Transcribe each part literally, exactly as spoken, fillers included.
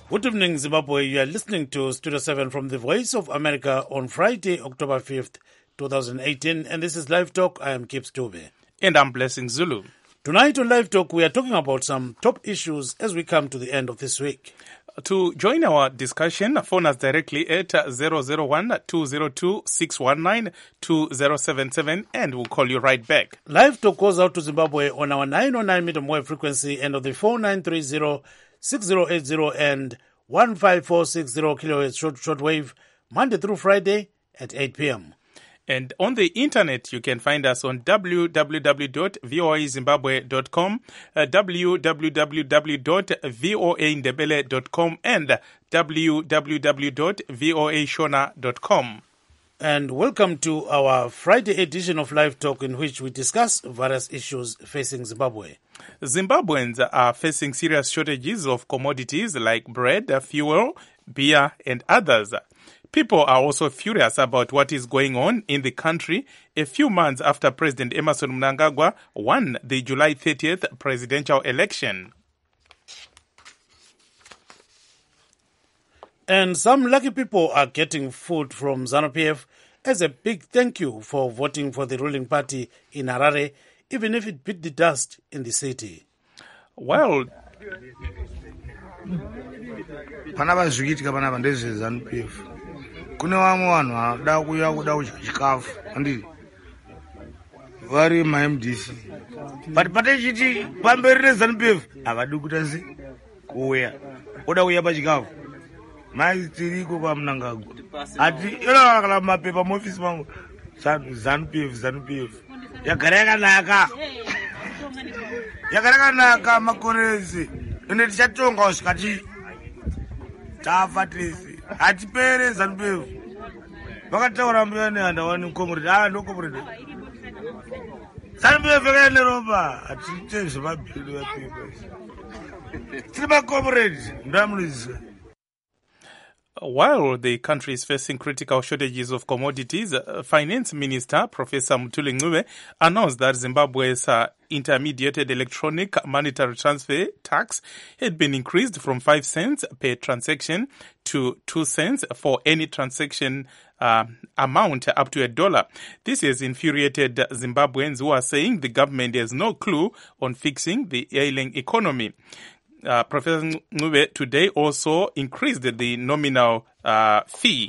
Good evening, Zimbabwe. You are listening to Studio seven from the Voice of America on Friday, October fifth, twenty eighteen. And this is Live Talk. I am Kip Stube. And I'm Blessing Zulu. Tonight on Live Talk, we are talking about some top issues as we come to the end of this week. To join our discussion, phone us directly at zero zero one, two zero two, six one nine, two zero seven seven and we'll call you right back. Live Talk goes out to Zimbabwe on our nine oh nine medium wave frequency and on the four nine three zero, six zero eight zero and one five four six zero kilohertz short, short wave, Monday through Friday at eight p.m. And on the internet, you can find us on w w w dot v o a zimbabwe dot com, uh, w w w w dot v o a ndebele dot com, and w w w dot v o a shona dot com. And welcome to our Friday edition of Live Talk, in which we discuss various issues facing Zimbabwe. Zimbabweans are facing serious shortages of commodities like bread, fuel, beer, and others. People are also furious about what is going on in the country a few months after President Emmerson Mnangagwa won the July thirtieth presidential election. And some lucky people are getting food from ZANU-P F as a big thank you for voting for the ruling party in Harare, even if it beat the dust in the city. Well, panapa zvikiitika panapa ndezve ZANU-P F. Kune vamwe vanhu vanoda kuuya kuda kudya chikafu handiti vari ma-M D C but patechiti pamberi neZANU-P F havadi kuita se kuuya oda kuuya pachikafu mai tiriko paMnangagwa ati ila kala mapepa muofisi mangu ZANU-P F ZANU-P F yagara yakanaka yagara yakanaka makore ese ende tichatonga kusvikati tafa tese hatipere ZANU-P F vakataura mbuya nehandawani comrade ah ndo comrade ZANU-P F yakaenda ropa hatiite zvemabhiru yapepasi tiri macomrade ndoamunoziva. While the country is facing critical shortages of commodities, uh, Finance Minister Professor Mthuli Ncube announced that Zimbabwe's uh, intermediated electronic monetary transfer tax had been increased from five cents per transaction to two cents for any transaction uh, amount up to a dollar. This has infuriated Zimbabweans who are saying the government has no clue on fixing the ailing economy. Uh, Professor Ncube today also increased the nominal uh, fee.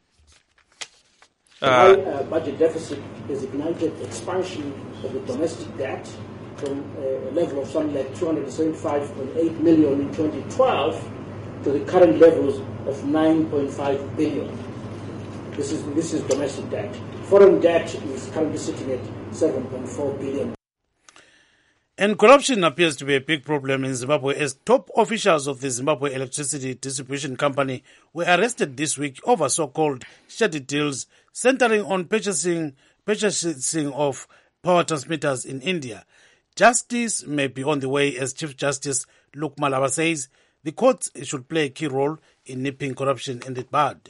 The high uh, budget deficit has ignited expansion of the domestic debt from a level of something like two hundred seventy-five point eight million in twenty twelve to the current levels of nine point five billion. This is this is domestic debt. Foreign debt is currently sitting at seven point four billion. And corruption appears to be a big problem in Zimbabwe as top officials of the Zimbabwe Electricity Distribution Company were arrested this week over so-called shady deals centering on purchasing, purchasing of power transmitters in India. Justice may be on the way, as Chief Justice Luke Malaba says. The courts should play a key role in nipping corruption in the bud.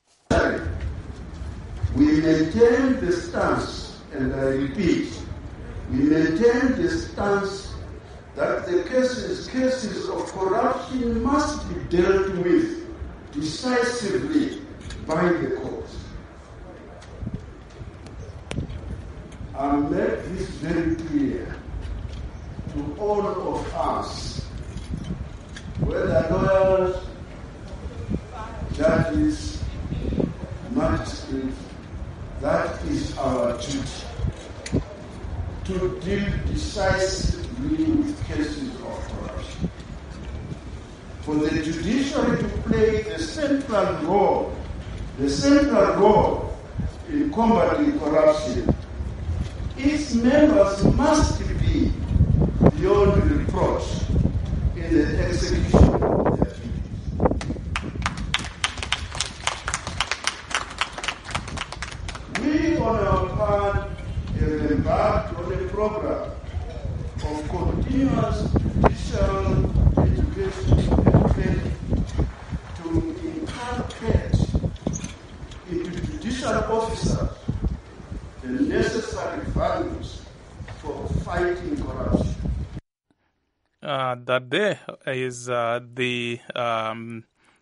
We maintain the stance, and I repeat, we maintain the stance that the cases, cases of corruption must be dealt with decisively by the courts. I'll make this very clear to all of us, whether lawyers, judges, magistrates, that is our duty, to deal decisively with cases of corruption. For the judiciary to play the central role, the central role in combating corruption, its members must be beyond reproach in the execution of their duties. We, on our part, have embarked on a program of continuous judicial education and training to inculcate into judicial officers the necessary values for fighting corruption. Uh, uh, that there is uh, the um,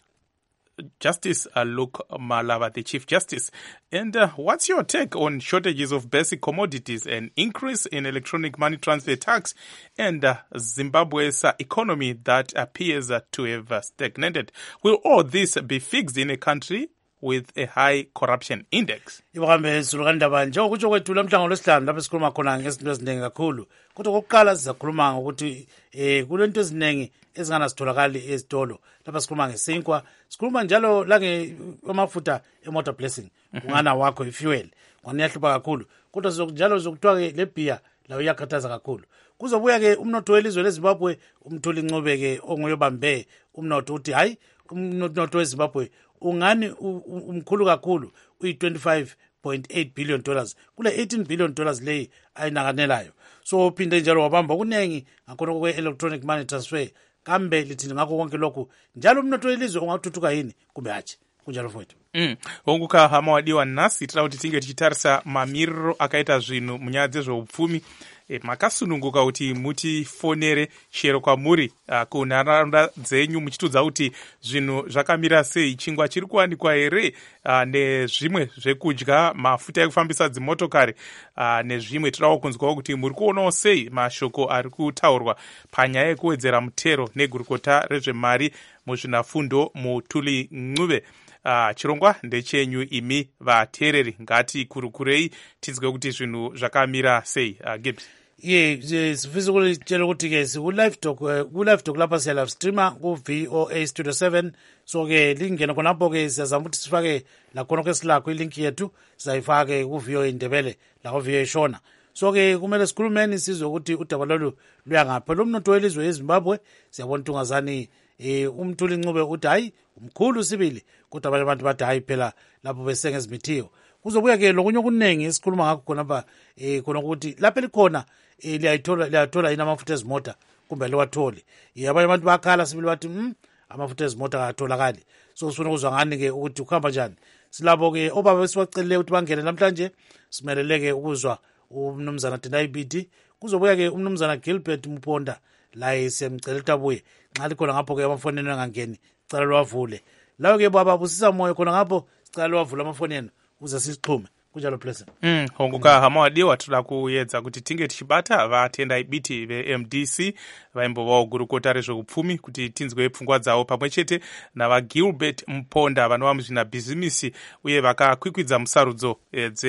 Justice uh, Luke Malava, the Chief Justice. And uh, what's your take on shortages of basic commodities and increase in electronic money transfer tax and uh, Zimbabwe's uh, economy that appears uh, to have uh, stagnated? Will all this be fixed in a country with a high corruption index? Ibakambe sulukandaba njengokutsho kwethu lamhlanje lesihlanu lapho sikhuluma khona ngezinto eziningi kakhulu. Kodwa kokuqala sizakhuluma ngokuthi eh kulento eziningi ezinganasitholakali ezitolo. Lapha sikhuluma ngesinkwa, sikhuluma njalo lange amafutha emotor blessing. Ungana wakho ifuel. Nganiyahlupa kakhulu. Kodwa sizokunjalo zokuthiwa ke le beer lawo iyakhathaza kakhulu. Kuzobuya ke umnotho welizwe leZimbabwe umtholi Ncube ke onguyobambe umnotho uthi hayi umnotho weZimbabwe ungani umkhulu kakhulu uyi twenty-five point eight billion dollars kule eighteen billion dollars leyi ayinakanelayo. So phinde njalo wabamba kunengi ngakhona kwe electronic money transfer kambe lithini ngakho konke lokhu njalo umnotho welizwe ungathuthuka yini kumbe hathi kunjalo mfowethu. Mm. Onguka hama wadiwa nasi tira kuti tinge tichitarisa mamiriro akaita zvinhu munyaya dzezveupfumi. E, makasununguka kuti mutifonere chero kwamuri uh, kunharaunda dzenyu muchitudza kuti zvinhu zvakamira sei, chingwa chiri kuwanikwa here uh, nezvimwe zvekudya, mafuta ekufambisa dzimotokari uh, nezvimwe. Todawo kunzwawo kuti muri kuonawo sei mashoko ari kutaurwa panyaya yekuwedzera mutero negurukota rezvemari muzvinafundo Mutuli Ncube. Uh, chirongwa ndechenyu imi vateereri, ngati kurukurei tinzwe kuti zvinhu zvakamira sei. uh, Gibbs. Ye sifisa ukutshela ukuthi ke siku live talk ku live talk lapha siya live streamer ku V O A Studio seven. So ke lingena khonapho ke siyazama ukuthi sifake la khona ke silakho ilink yethu sizayifake ku V O A Ndebele la ku V O A Shona. So ke kumele sikhulumeni sizwe ukuthi udaba lolu luya ngapha lo mnotho welizwe eZimbabwe. Siyabona ungazani eh umthuli Ncube uthi hayi umkhulu sibili kodwa abanye abantu bathi hayi phela lapho besenge zimithiyo. Kuzobuya ke lokunye okuningi esikhuluma ngakho khona ba eh khona ukuthi lapha likhona eh liyayithola liyathola ina amafutha ezimota kumbe lewatholi. Yabanye abantu bakhala sibili bathi hm amafutha ezimota akatholakali. So sifuna ukuzwa ngani ke ukuthi ukuhamba njani. Silabo ke obaba besibacelile ukuthi bangene namhlanje simeleleke ukuzwa umnumzana Tendai Biti. Kuzobuya ke umnumzana Gilbert Mponda la esemcela tabuye nxa likhona ngapho ke amafoneni angangeni cala lwavule. Lawo ke baba busisa moyo khona ngapho cala lwavula amafoneni uze sisixhume kunjalo Pleasant. Mm, honguka hama wadiwa tula kuyedza kuti tinge tichibata vatendai biti ve-M D C vaimbovawo gurukota rezveupfumi kuti tinzwe pfungwa dzavo pamwe chete navaGilbert Mponda vanova muzvinabhizimisi uye vakakwikwidza musarudzo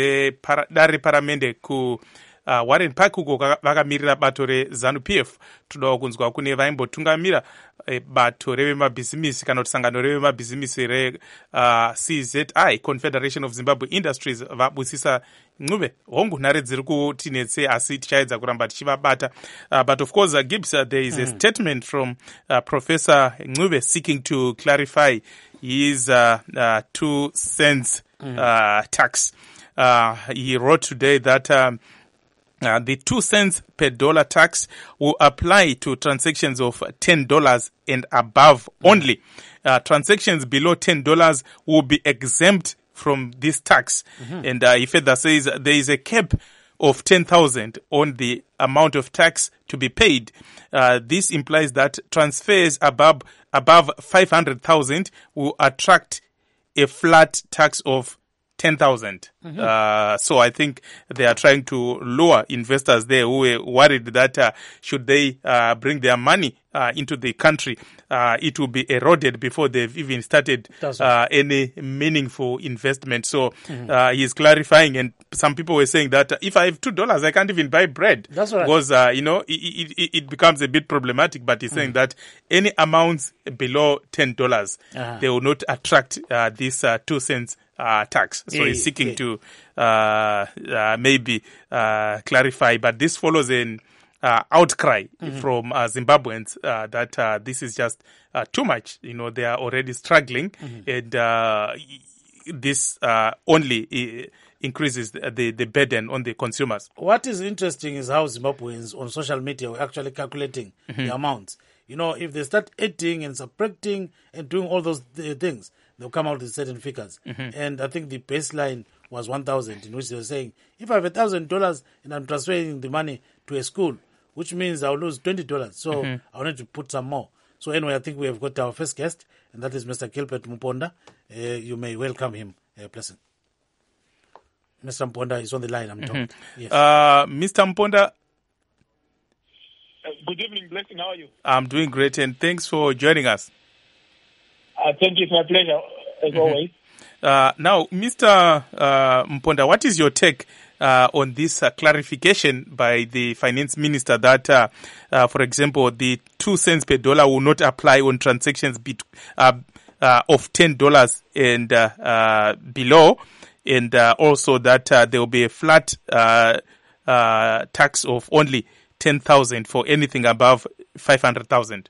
dzedare reparamende ku Uh, Warren Park uko vakamirira bato reZANU P F. Todawo kunzwa kune vaimbotungamira e, bato revemabhizimisi kana kuti sangano revemabhizimisi re uh, C Z I, Confederation of Zimbabwe Industries, vabusisa Ncube. Hongu nhare dziri kutinetse asi tichaedza kuramba tichivabata. Uh, but of course, uh, Gibbs, uh, there is mm. a statement from uh, Professor Ncube seeking to clarify his uh, uh, two cents mm. uh, tax. Uh, he wrote today that um, Uh, the two cents per dollar tax will apply to transactions of ten dollars and above only. Uh, transactions below ten dollars will be exempt from this tax. Mm-hmm. And uh, he further says there is a cap of ten thousand on the amount of tax to be paid. Uh, this implies that transfers above, above five hundred thousand will attract a flat tax of ten thousand. Mm-hmm. Uh, so I think they are trying to lure investors there who were worried that uh, should they uh, bring their money uh, into the country, uh, it will be eroded before they've even started uh, any meaningful investment. So mm-hmm. uh, he's clarifying, and some people were saying that uh, if I have two dollars, I can't even buy bread. That's right. Because, uh, you know, it, it, it becomes a bit problematic, but he's mm-hmm. saying that any amounts below ten dollars, uh-huh. they will not attract uh, this uh, two cents Uh, tax. So yeah, he's seeking yeah. to uh, uh, maybe uh, clarify, but this follows an uh, outcry mm-hmm. from uh, Zimbabweans uh, that uh, this is just uh, too much. You know, they are already struggling, mm-hmm. and uh, this uh, only uh, increases the, the, the burden on the consumers. What is interesting is how Zimbabweans on social media were actually calculating mm-hmm. the amounts. You know, if they start adding and subtracting and doing all those th- things, they'll come out with certain figures. Mm-hmm. And I think the baseline was one thousand, in which they were saying, if I have one thousand dollars and I'm transferring the money to a school, which means I'll lose twenty dollars. So mm-hmm. I wanted to put some more. So anyway, I think we have got our first guest, and that is Mister Gilbert Mponda. Uh, you may welcome him, uh, pleasant. Mister Mponda is on the line, I'm told. Mm-hmm. Yes. Uh, Mister Mponda. Uh, good evening, Blessing. How are you? I'm doing great, and thanks for joining us. Uh, thank you. It's my pleasure, as mm-hmm. always. Uh, now, Mister Uh, Mponda, what is your take uh, on this uh, clarification by the finance minister that, uh, uh, for example, the two cents per dollar will not apply on transactions be- uh, uh, of ten dollars and uh, uh, below, and uh, also that uh, there will be a flat uh, uh, tax of only ten thousand for anything above five hundred thousand?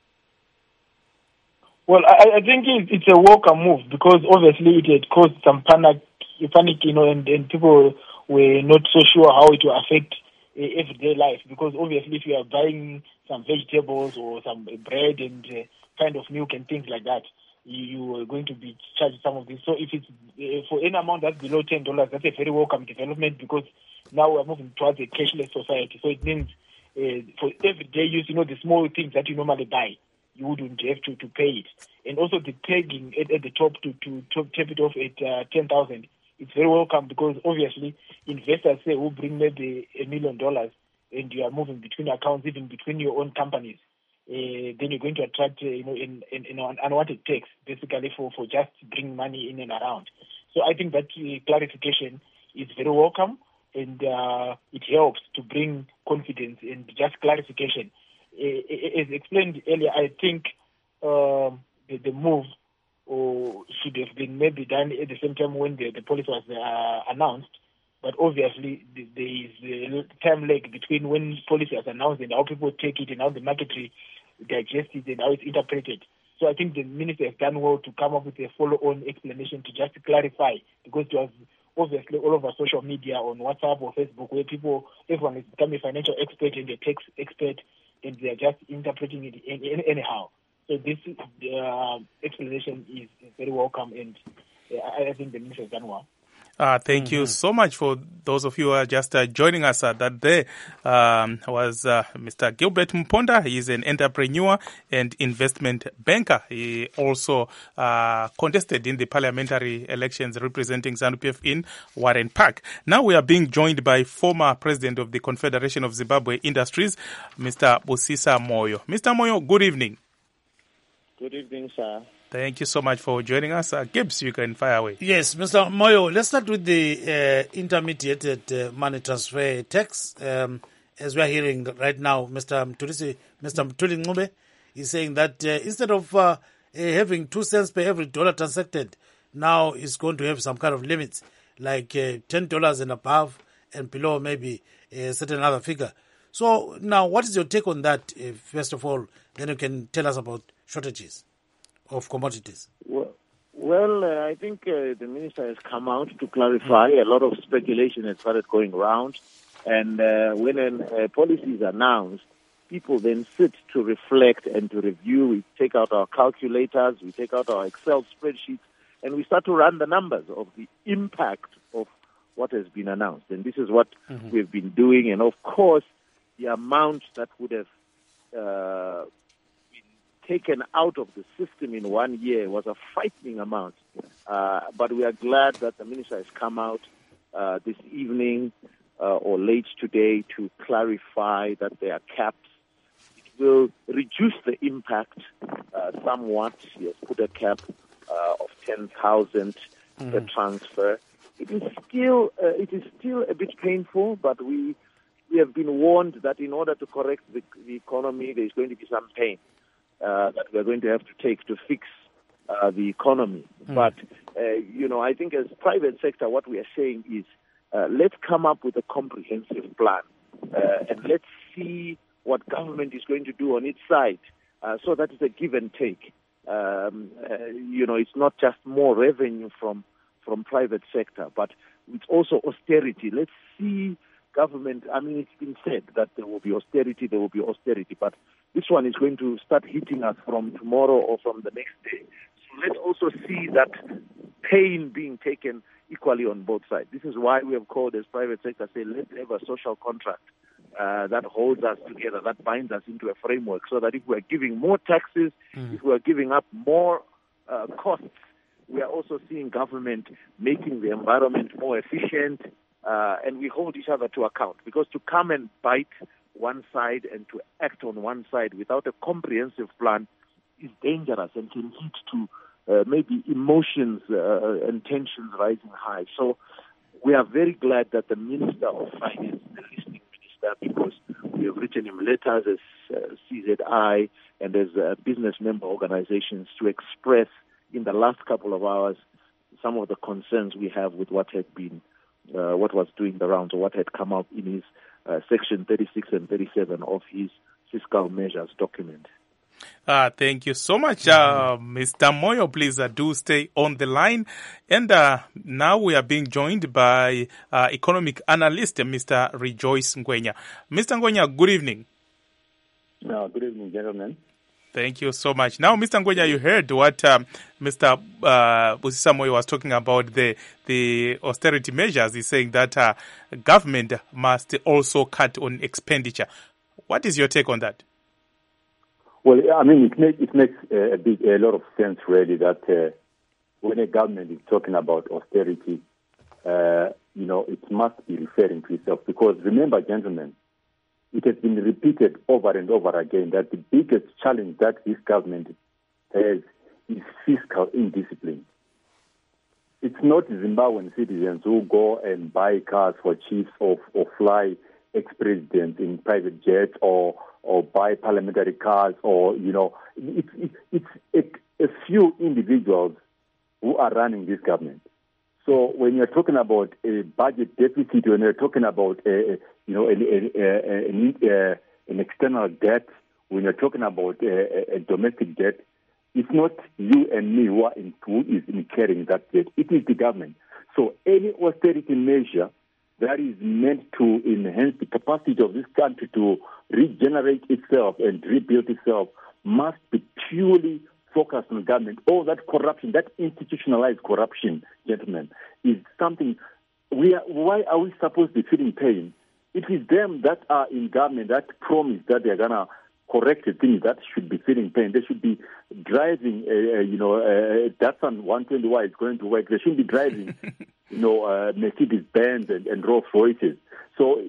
Well, I, I think it's a welcome move because obviously it had caused some panic, panic, you know, and, and people were not so sure how it will affect uh, everyday life. Because obviously, if you are buying some vegetables or some bread and uh, kind of milk and things like that, you, you are going to be charged some of this. So if it's uh, for any amount that's below ten dollars, that's a very welcome development because now we're moving towards a cashless society. So it means uh, for everyday use, you know, the small things that you normally buy, you wouldn't have to, to pay it. And also the pegging at, at the top to, to, to tap it off at uh, ten thousand, it's very welcome because obviously investors say who bring maybe a million dollars and you are moving between accounts, even between your own companies, uh, then you're going to attract uh, you know, in, in, in an unwanted tax, basically for, for just bringing money in and around. So I think that uh, clarification is very welcome and uh, it helps to bring confidence and just clarification. As explained earlier, I think um, the, the move or should have been maybe done at the same time when the, the policy was uh, announced. But obviously, the, there is a time lag between when policy was announced and how people take it and how the market digests it and how it's interpreted. So I think the minister has done well to come up with a follow-on explanation to just clarify because it was obviously all over social media on WhatsApp or Facebook where people, everyone has become a financial expert and a tax expert and they are just interpreting it in, in, anyhow. So this uh, explanation is, is very welcome, and uh, I, I think the minister has done well. Uh, thank mm-hmm. you so much for those of you who are just uh, joining us. Uh, that there um, was uh, Mister Gilbert Mponda. He is an entrepreneur and investment banker. He also uh, contested in the parliamentary elections representing ZANU-P F in Warren Park. Now we are being joined by former president of the Confederation of Zimbabwe Industries, Mister Busisa Moyo. Mister Moyo, good evening. Good evening, sir. Thank you so much for joining us. Uh, Gibbs, you can fire away. Yes, Mister Moyo, let's start with the uh, intermediated uh, money transfer tax. Um, as we are hearing right now, Mister Mtulisi, Mister Mtuli Ncube is saying that uh, instead of uh, uh, having two cents per every dollar transacted, now it's going to have some kind of limits, like uh, ten dollars and above and below maybe a certain other figure. So now, what is your take on that, uh, first of all? Then you can tell us about shortages of commodities. Well, well uh, I think uh, the minister has come out to clarify. A lot of speculation has started going around. And uh, when a uh, policy is announced, people then sit to reflect and to review. We take out our calculators, we take out our Excel spreadsheets, and we start to run the numbers of the impact of what has been announced. And this is what mm-hmm. we've been doing. And of course, the amount that would have uh, taken out of the system in one year was a frightening amount. Uh, but we are glad that the minister has come out uh, this evening uh, or late today to clarify that there are caps. It will reduce the impact uh, somewhat. He has put a cap uh, of ten thousand mm. per transfer. It is still uh, it is still a bit painful, but we we have been warned that in order to correct the, the economy, there is going to be some pain. Uh, that we're going to have to take to fix uh, the economy. Mm. But, uh, you know, I think as private sector, what we are saying is uh, let's come up with a comprehensive plan uh, and let's see what government is going to do on its side. Uh, so that is a give and take. Um, uh, you know, it's not just more revenue from, from private sector, but it's also austerity. Let's see government, I mean, it's been said that there will be austerity, there will be austerity, but this one is going to start hitting us from tomorrow or from the next day. So let's also see that pain being taken equally on both sides. This is why we have called as private sector, say, let's have a social contract uh, that holds us together, that binds us into a framework, so that if we're giving more taxes, mm. if we're giving up more uh, costs, we are also seeing government making the environment more efficient, uh, and we hold each other to account. Because to come and bite one side and to act on one side without a comprehensive plan is dangerous and can lead to uh, maybe emotions uh, and tensions rising high. So we are very glad that the Minister of Finance is the listening minister, because we have written him letters as uh, C Z I and as uh, business member organizations to express in the last couple of hours some of the concerns we have with what had been, uh, what was doing the rounds, or what had come up in his uh, section thirty-six and thirty-seven of his fiscal measures document. Uh, thank you so much, uh, Mister Moyo. Please uh, do stay on the line. And uh, now we are being joined by uh, economic analyst, Mister Rejoice Ngwenya. Mister Ngwenya, good evening. Uh, good evening, gentlemen. Thank you so much. Now, Mister Ngwenya, you heard what um, Mister Uh, Busisa Moyo was talking about, the the austerity measures. He's saying that uh, government must also cut on expenditure. What is your take on that? Well, I mean, it makes it makes a, big, a lot of sense, really, that uh, when a government is talking about austerity, uh, you know, it must be referring to itself. Because remember, gentlemen, it has been repeated over and over again that the biggest challenge that this government has is fiscal indiscipline. It's not Zimbabwean citizens who go and buy cars for chiefs or, or fly ex-presidents in private jets or or buy parliamentary cars, or, you know, it's, it's, it's a, a few individuals who are running this government. So when you're talking about a budget deficit, when you're talking about, a, you know, a, a, a, a, a, an external debt, when you're talking about a, a domestic debt, it's not you and me who, are in, who is incurring that debt. It is the government. So any austerity measure that is meant to enhance the capacity of this country to regenerate itself and rebuild itself must be purely focused on government. All that corruption, that institutionalized corruption, gentlemen, is something. We are, why are we supposed to be feeling pain? It is them that are in government that promise that they're going to correct the things that should be feeling pain. They should be driving, uh, you know, uh, Datsun one twenty Y is going to work. They shouldn't be driving, you know, uh, Mercedes-Benz and, and Rolls-Royces. So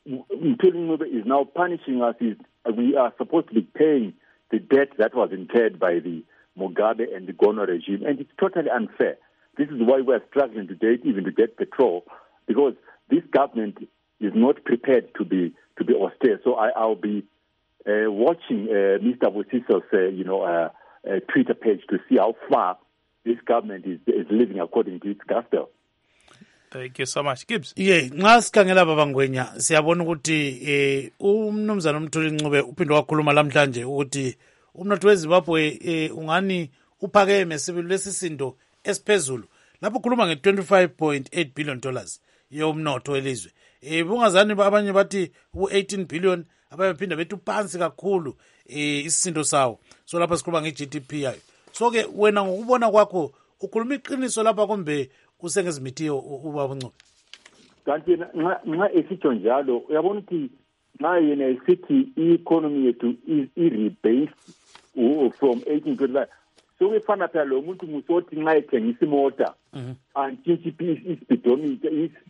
Mthuli is now punishing us. Is we are supposed to be paying the debt that was incurred by the Mugabe and the Gono regime, and it's totally unfair. This is why we are struggling today, even to get petrol, because this government is not prepared to be to be austere. So I, I'll be uh, watching uh, Mister Busiso's, uh, you know, uh, uh, Twitter page to see how far this government is, is living according to its gospel. Thank you so much. Gibbs. Yeah, nxa sikhangela baba Ngwenya siyabona ukuthi eh umnumzana uMthuli Ncube uphinde wakhuluma lamhlanje ukuthi umnotho weZimbabwe eh ungani uphakeme sibili lesisindo esiphezulu. Lapho ukhuluma nge twenty-five point eight billion dollars yomnotho welizwe. Eh bungazani abanye bathi u eighteen billion, abanye phinda bethu phansi kakhulu eh isisindo sawo. So lapha sikhuluma nge G D P yayo. So ke wena ngokubona kwakho ukhuluma iqiniso lapha kombe usengezimithiyo ubaba Ncube. Kanti nxa esitsho njalo uyabona ukuthi nxa yena esithi i-economy yethu i-rebased from eighteen twenty-five, so kufana phela lo muntu musothi nxa ethengisa imota antshintshi ispeedometer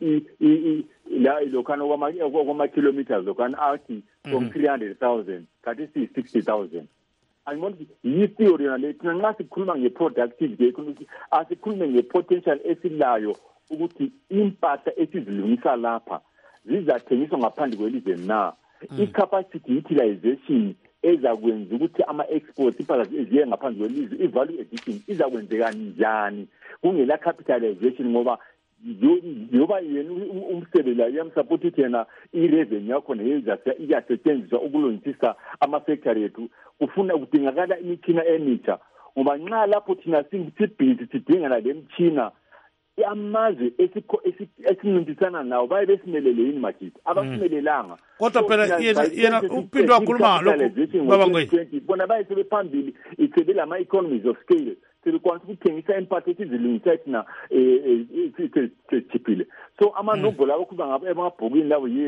lokhana kwama-kilometers lokhana athi from three hundred thousand kanti siyi-sixty thousand. Angibona ukuthi yi-theory yona le thina nxa sikhuluma nge-productivity economic asikhulume nge-potential esilayo ukuthi impahla esizilungisa lapha zizathengiswa ngaphandle kwelizwe na. I-capacity utilization ezakwenza ukuthi ama-exports impahla ziye ngaphandle kwelizwe, i-value addition izakwenzeka njani kungela capitalization, ngoba yoba yena umsebenzi uyamsupport ukuthi yena i-revenue yakhona iyasetshenziswa ukulungisisa ama-factory ethu. Kufuna kudingakala imitshina emitsha, ngoba nxa lapho thina sibhizi sidingela le mitshina amazwe esincintisana nawo baye besimelele yini majidi abasimelelanga. Kodwa phela yena uphinde wakhuluma lokhu baba Ngwenya, bona baye sebephambili isebela ama-economies of scale, sebekwanisa ukuthengisa impahla esizilungisa thina sesichiphile. So amanombolo abo kuba emabhukwini lawo ye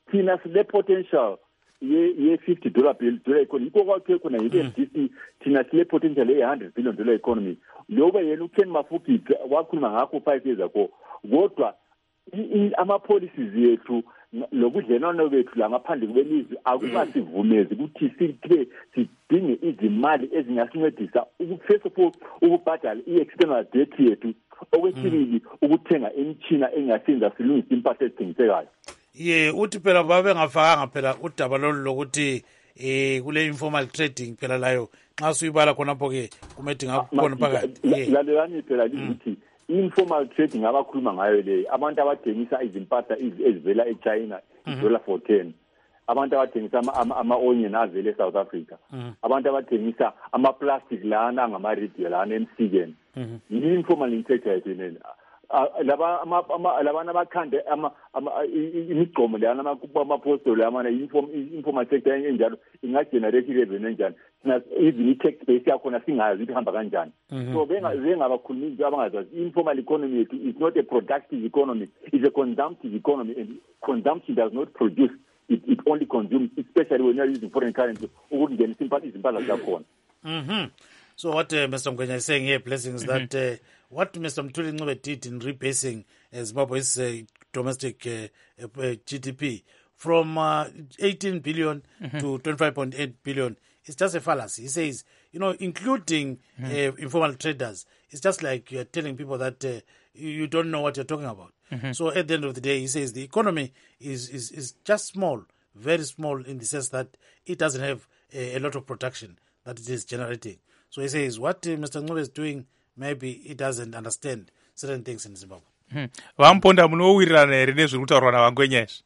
thina sile potential ye fifty dollar bill dollar economy iko kwakhe khona yi-M D C thina sile potential ye one hundred billion dollar economy loba yena uKen Mafuphi wakhuluma ngakho five years ago kodwa ama-policies yethu lokudlelwano bethu la ngaphandle kwelizwe akubasivumezi ukuthi sibe sidinge izimali ezingasincedisa first of all ukubhadala i-external debt yethu okwesibili ukuthenga imitshina engasenza silungise impahla ezithengisekayo. Ye uthi phela babe ngafakanga phela udaba lolu lokuthi eh kule informal trading phela layo nxa suyibala khonapho ke kumedinga khona phakathi. Lalelani phela lithi informal trading abakhuluma ngayo le abantu abathengisa izimpahla ezivela eChina dollar for ten, abantu abathengisa ama-onion avela eSouth Africa, abantu abathengisa ama-plastic lana ngama-radio lana emsikeni, yi-informal sector yethu nene. Labana abakhande imigcomo lana amapostoli amana informal sector enjalo ingagenerate revenue enjani, even i-tax base yakhona singazi ihamba kanjani. So bengabakhulumisi abangazazi informal economy yethu is not a productive economy, it's a consumptive economy, and consumption does not produce, it, it only consumes, especially when you are using foreign currency ukungenisa izimpahla zakhona. Mm-hmm. So what uh, Mister Mgwenya is saying here, Blessings, mm-hmm. that uh, what Mister Mthuli Ncube did in rebasing uh, Zimbabwe's uh, domestic uh, uh, G D P from uh, eighteen billion mm-hmm. to twenty-five point eight billion is just a fallacy. He says, you know, including mm-hmm. uh, informal traders, it's just like you're telling people that uh, you don't know what you're talking about. Mm-hmm. So at the end of the day, he says the economy is, is, is just small, very small in the sense that it doesn't have a, a lot of production that it is generating. So he says what uh, Mister Ncube is doing, maybe he doesn't understand certain things in Zimbabwe. Vamponda munowirirana here nezviri kutaurwa naVangwenya izvi?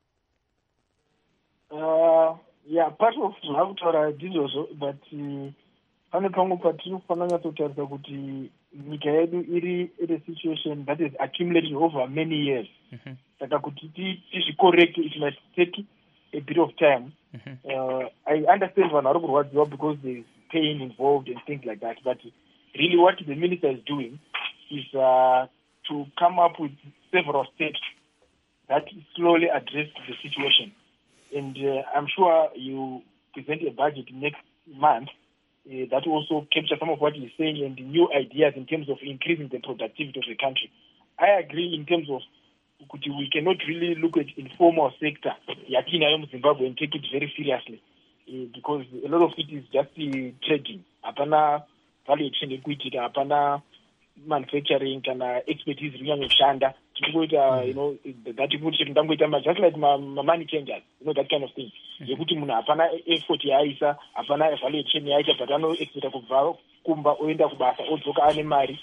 Uh, yeah, part of zvava kutaura ndizvozvo, but pane pamwe patiri kufanira nyatsotarisa kuti nyika yedu iri iri situation that is accumulating over many years. Saka kuti tizvicorrect, it might take a bit of time. Uh, I understand vanhu vari kurwadziwa because there is pain involved and things like that, but really what the minister is doing is uh, to come up with several steps that slowly address the situation. And uh, I'm sure you present a budget next month uh, that also capture some of what he's saying and the new ideas in terms of increasing the productivity of the country. I agree in terms of we cannot really look at informal sector yakina Zimbabwe and take it very seriously uh, because a lot of it is just uh, trading. Apana value exchange kuitika, apana manufacturing kana expertise rinyanya uh, you know that you put just like my, my money changers, you know, that kind of thing. Yekuti munhu apana effort yaisa, apana value exchange yaita, but ano expect kubva kumba oenda kubasa odzoka ane mari.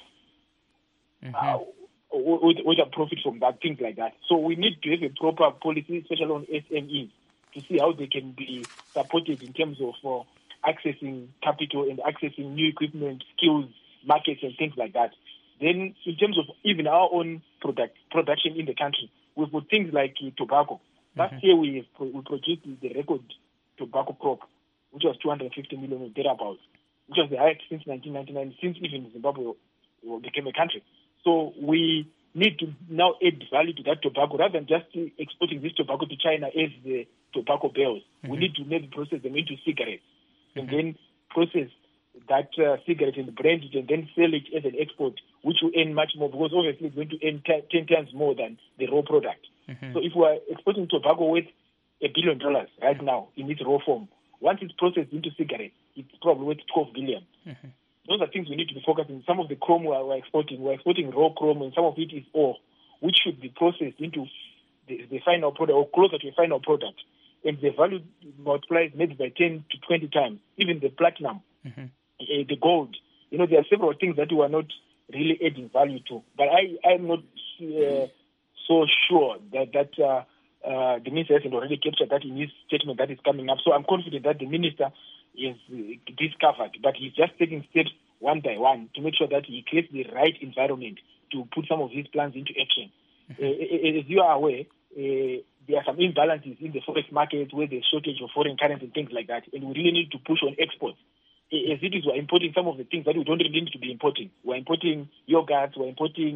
With a profit from that, things like that. So we need to have a proper policy, especially on S M Es, to see how they can be supported in terms of uh, accessing capital and accessing new equipment, skills, markets, and things like that. Then, in terms of even our own product production in the country, we've got things like uh, tobacco. Last mm-hmm. year, we we produced the record tobacco crop, which was two hundred fifty million or thereabouts, which was the highest since nineteen ninety-nine, since even Zimbabwe became a country. So we need to now add value to that tobacco rather than just exporting this tobacco to China as the tobacco bells. Mm-hmm. We need to maybe process them into cigarettes mm-hmm. and then process that uh, cigarette and brand it and then sell it as an export, which will earn much more because obviously it's going to earn t- ten times more than the raw product. Mm-hmm. So if we are exporting tobacco worth a billion dollars right mm-hmm. now in its raw form, once it's processed into cigarettes, it's probably worth twelve billion. Mm-hmm. Those are things we need to be focusing. Some of the chrome we're exporting, we're exporting raw chrome, and some of it is ore, which should be processed into the, the final product or closer to a final product. And the value multiplies maybe by ten to twenty times. Even the platinum, mm-hmm. uh, the gold. You know, there are several things that we are not really adding value to. But I, I'm not uh, so sure that, that uh, uh, the minister hasn't already captured that in his statement that is coming up. So I'm confident that the minister is discovered, but he's just taking steps one by one to make sure that he creates the right environment to put some of these plans into action. Mm-hmm. Uh, as you are aware, uh, there are some imbalances in the forex market where there's shortage of foreign currency and things like that, and we really need to push on exports. As it is, we're importing some of the things that we don't really need to be importing. We're importing yogurts, we're importing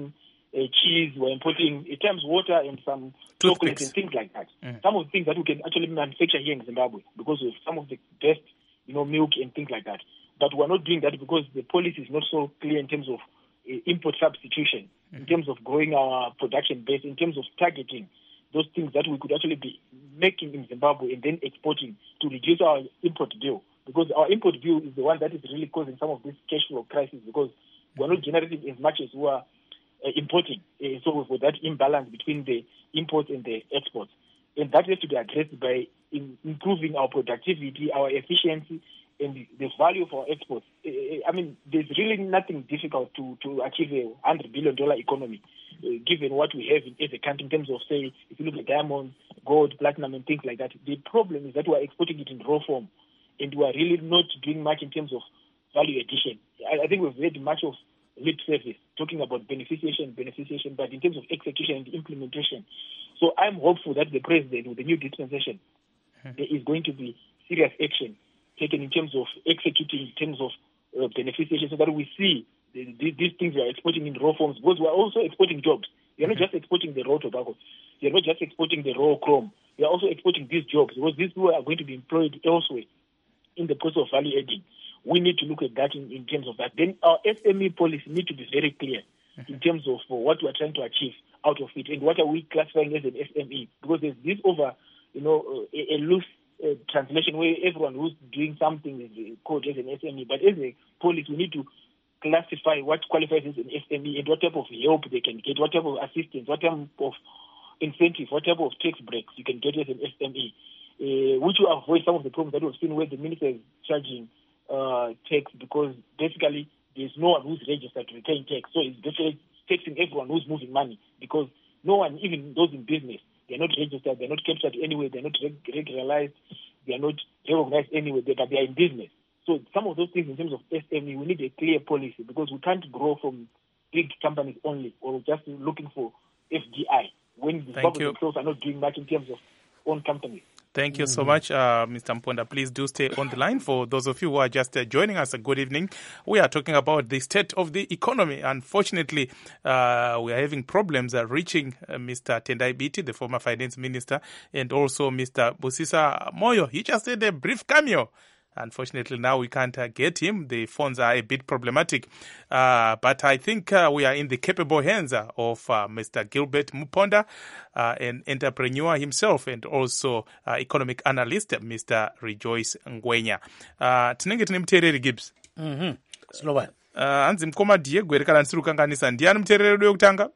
uh, cheese, we're importing at times water and some chocolate and things like that. Mm. Some of the things that we can actually manufacture here in Zimbabwe because of some of the best, you know, milk and things like that. But we're not doing that because the policy is not so clear in terms of uh, import substitution, mm. in terms of growing our production base, in terms of targeting those things that we could actually be making in Zimbabwe and then exporting to reduce our import bill. Because our import bill is the one that is really causing some of this cash flow crisis because we're not generating as much as we are uh, importing. Uh, so we've got that imbalance between the imports and the exports. And that has to be addressed by in improving our productivity, our efficiency, and the, the value of our exports. Uh, I mean, there's really nothing difficult to, to achieve a one hundred billion dollars economy, uh, given what we have in, as a country in terms of, say, if you look at diamonds, gold, platinum, and things like that. The problem is that we're exporting it in raw form, and we are really not doing much in terms of value addition. I, I think we've made much of lip service, talking about beneficiation, beneficiation, but in terms of execution and implementation. So I'm hopeful that the president, with the new dispensation, mm-hmm. there is going to be serious action taken in terms of executing, in terms of uh, beneficiation, so that we see the, the, these things we are exporting in raw forms, because we are also exporting jobs. We are mm-hmm. not just exporting the raw tobacco. We are not just exporting the raw chrome. We are also exporting these jobs, because these people are going to be employed elsewhere in the process of value adding. We need to look at that in, in terms of that. Then our S M E policy need to be very clear mm-hmm. in terms of uh, what we are trying to achieve out of it, and what are we classifying as an S M E, because there's this over, you know, uh, a, a loose uh, translation where everyone who's doing something is called as an S M E, but as a policy, we need to classify what qualifies as an S M E and what type of help they can get, what type of assistance, what type of incentive, what type of tax breaks you can get as an S M E, uh, which will avoid some of the problems that we've seen where the minister is charging uh, tax, because basically there's no one who's registered to retain tax. So it's basically taxing everyone who's moving money, because no one, even those in business, they're not registered, they're not captured anywhere, they're not reg- regularized, they're not recognized anywhere, but they're in business. So some of those things in terms of S M E, we need a clear policy, because we can't grow from big companies only, or just looking for F D I when the government themselves are not doing much in terms of own companies. Thank you so much, uh, Mister Mponda. Please do stay on the line. For those of you who are just uh, joining us, a good evening. We are talking about the state of the economy. Unfortunately, uh, we are having problems uh, reaching uh, Mister Tendai Biti, the former finance minister, and also Mister Busisa Moyo. He just did a brief cameo. Unfortunately, now we can't uh, get him. The phones are a bit problematic. Uh, but I think uh, we are in the capable hands uh, of uh, Mister Gilbert Mponda, uh, an entrepreneur himself, and also uh, economic analyst, Mister Rejoice Ngwenya. Uh, tinenge tine muteereri Gibbs. Mhm. Slowly. Uh, hanzi mukoma Diego ere kana ndisiri kukanganisa. Ndiani muteereri wedu wekutanga?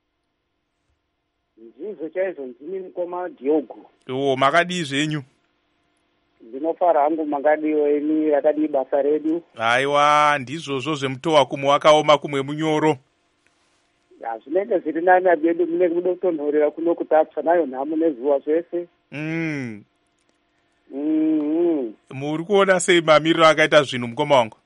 Nzizo chaizo ndini mukoma Diogo. Oh, makadii zvenyu? Ndinofara hangu makadiwo eni rakadii basa redu. Aiwa, ndizvozvo zvemutowa kumwe wakaoma kumwe munyoro. Ya, zvinenge zviri nani abedu munenge mude kutonhorera kuno kuti apfa nayo nhamo nezuva zvese. Mm. Mm. Muri kuona sei mamiriro akaita zvinhu mukoma wangu?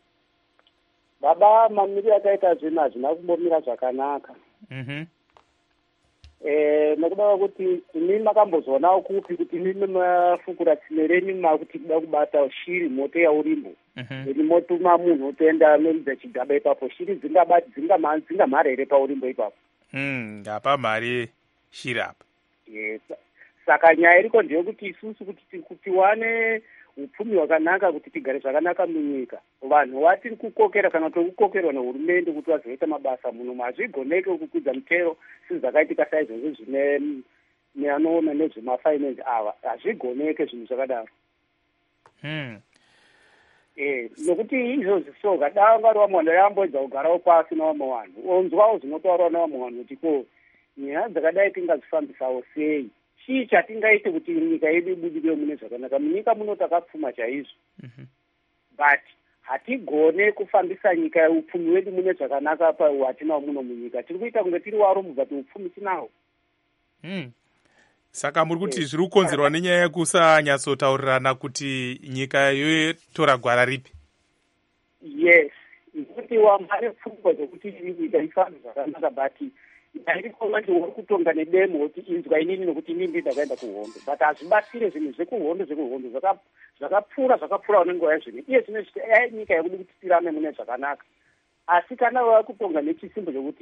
Baba, mamiriro akaita zvinhu hazvina kumbomira zvakanaka. Mhm. Eh, nekuda kuti imi makambozoonawo kupi kuti imi mafukura tsime renyu makuti kuda kubata shiri moto yaurimbo. Mhm. Iri motuma munhu otoenda memudza chigaba ipapo, shiri dzingabati dzingamhara here paurimbo ipapo. Mm, apa mari shiri apa. Yes. Saka nyaya iriko ndeyekuti isusu kuti kuti wane upfumi hwakanaka, kuti tigare zvakanaka munyika, vanhu watiri kukokera kana tokukokerwa nehurumende kuti vazoita mabasa muno hazvigoneke kukwidza mutero sizvakaitika saizvozvo zvine neanoona nezvemafinance ava, hazvigoneke zvinhu zvakadaro. Hmm. Eh, nokuti izvozvi so kadanga ri vamwe yamboedza kugarawo pasi navamwe vanhu onzwawo zvinotaurwa navamwe vanhu kuti ko nyaya dzakadai tingazvifambisawo sei, chii chatingaite kuti nyika yedu ibudirire mune zvakanaka. Munyika muno takapfuma chaizvo, but hatigone kufambisa nyika yeupfumi wedu mune zvakanaka pahwatinawo muno munyika. Tiri kuita kunge tiri warumu but upfumi tinawo. Hmm. Saka muri kuti zviri kukonzerwa nenyaya yekusanyatsotaurana kuti nyika yotora gwara ripi? Yes, kuti wamhare pfungwa dzokuti nyika ifambe zvakanaka, but ndairiko manje uri kutonga nedemo kuti inzwa inini nokuti inini ndakaenda kuhondo, but hazvibatsire zvinhu zvekuhondo zvekuhondo zvakapfuura zvakapfuura unenguva yazvino. Iye zvino nyika yekuti kuti tirame mune zvakanaka, asi kana vava kutonga nechisimbo chokuti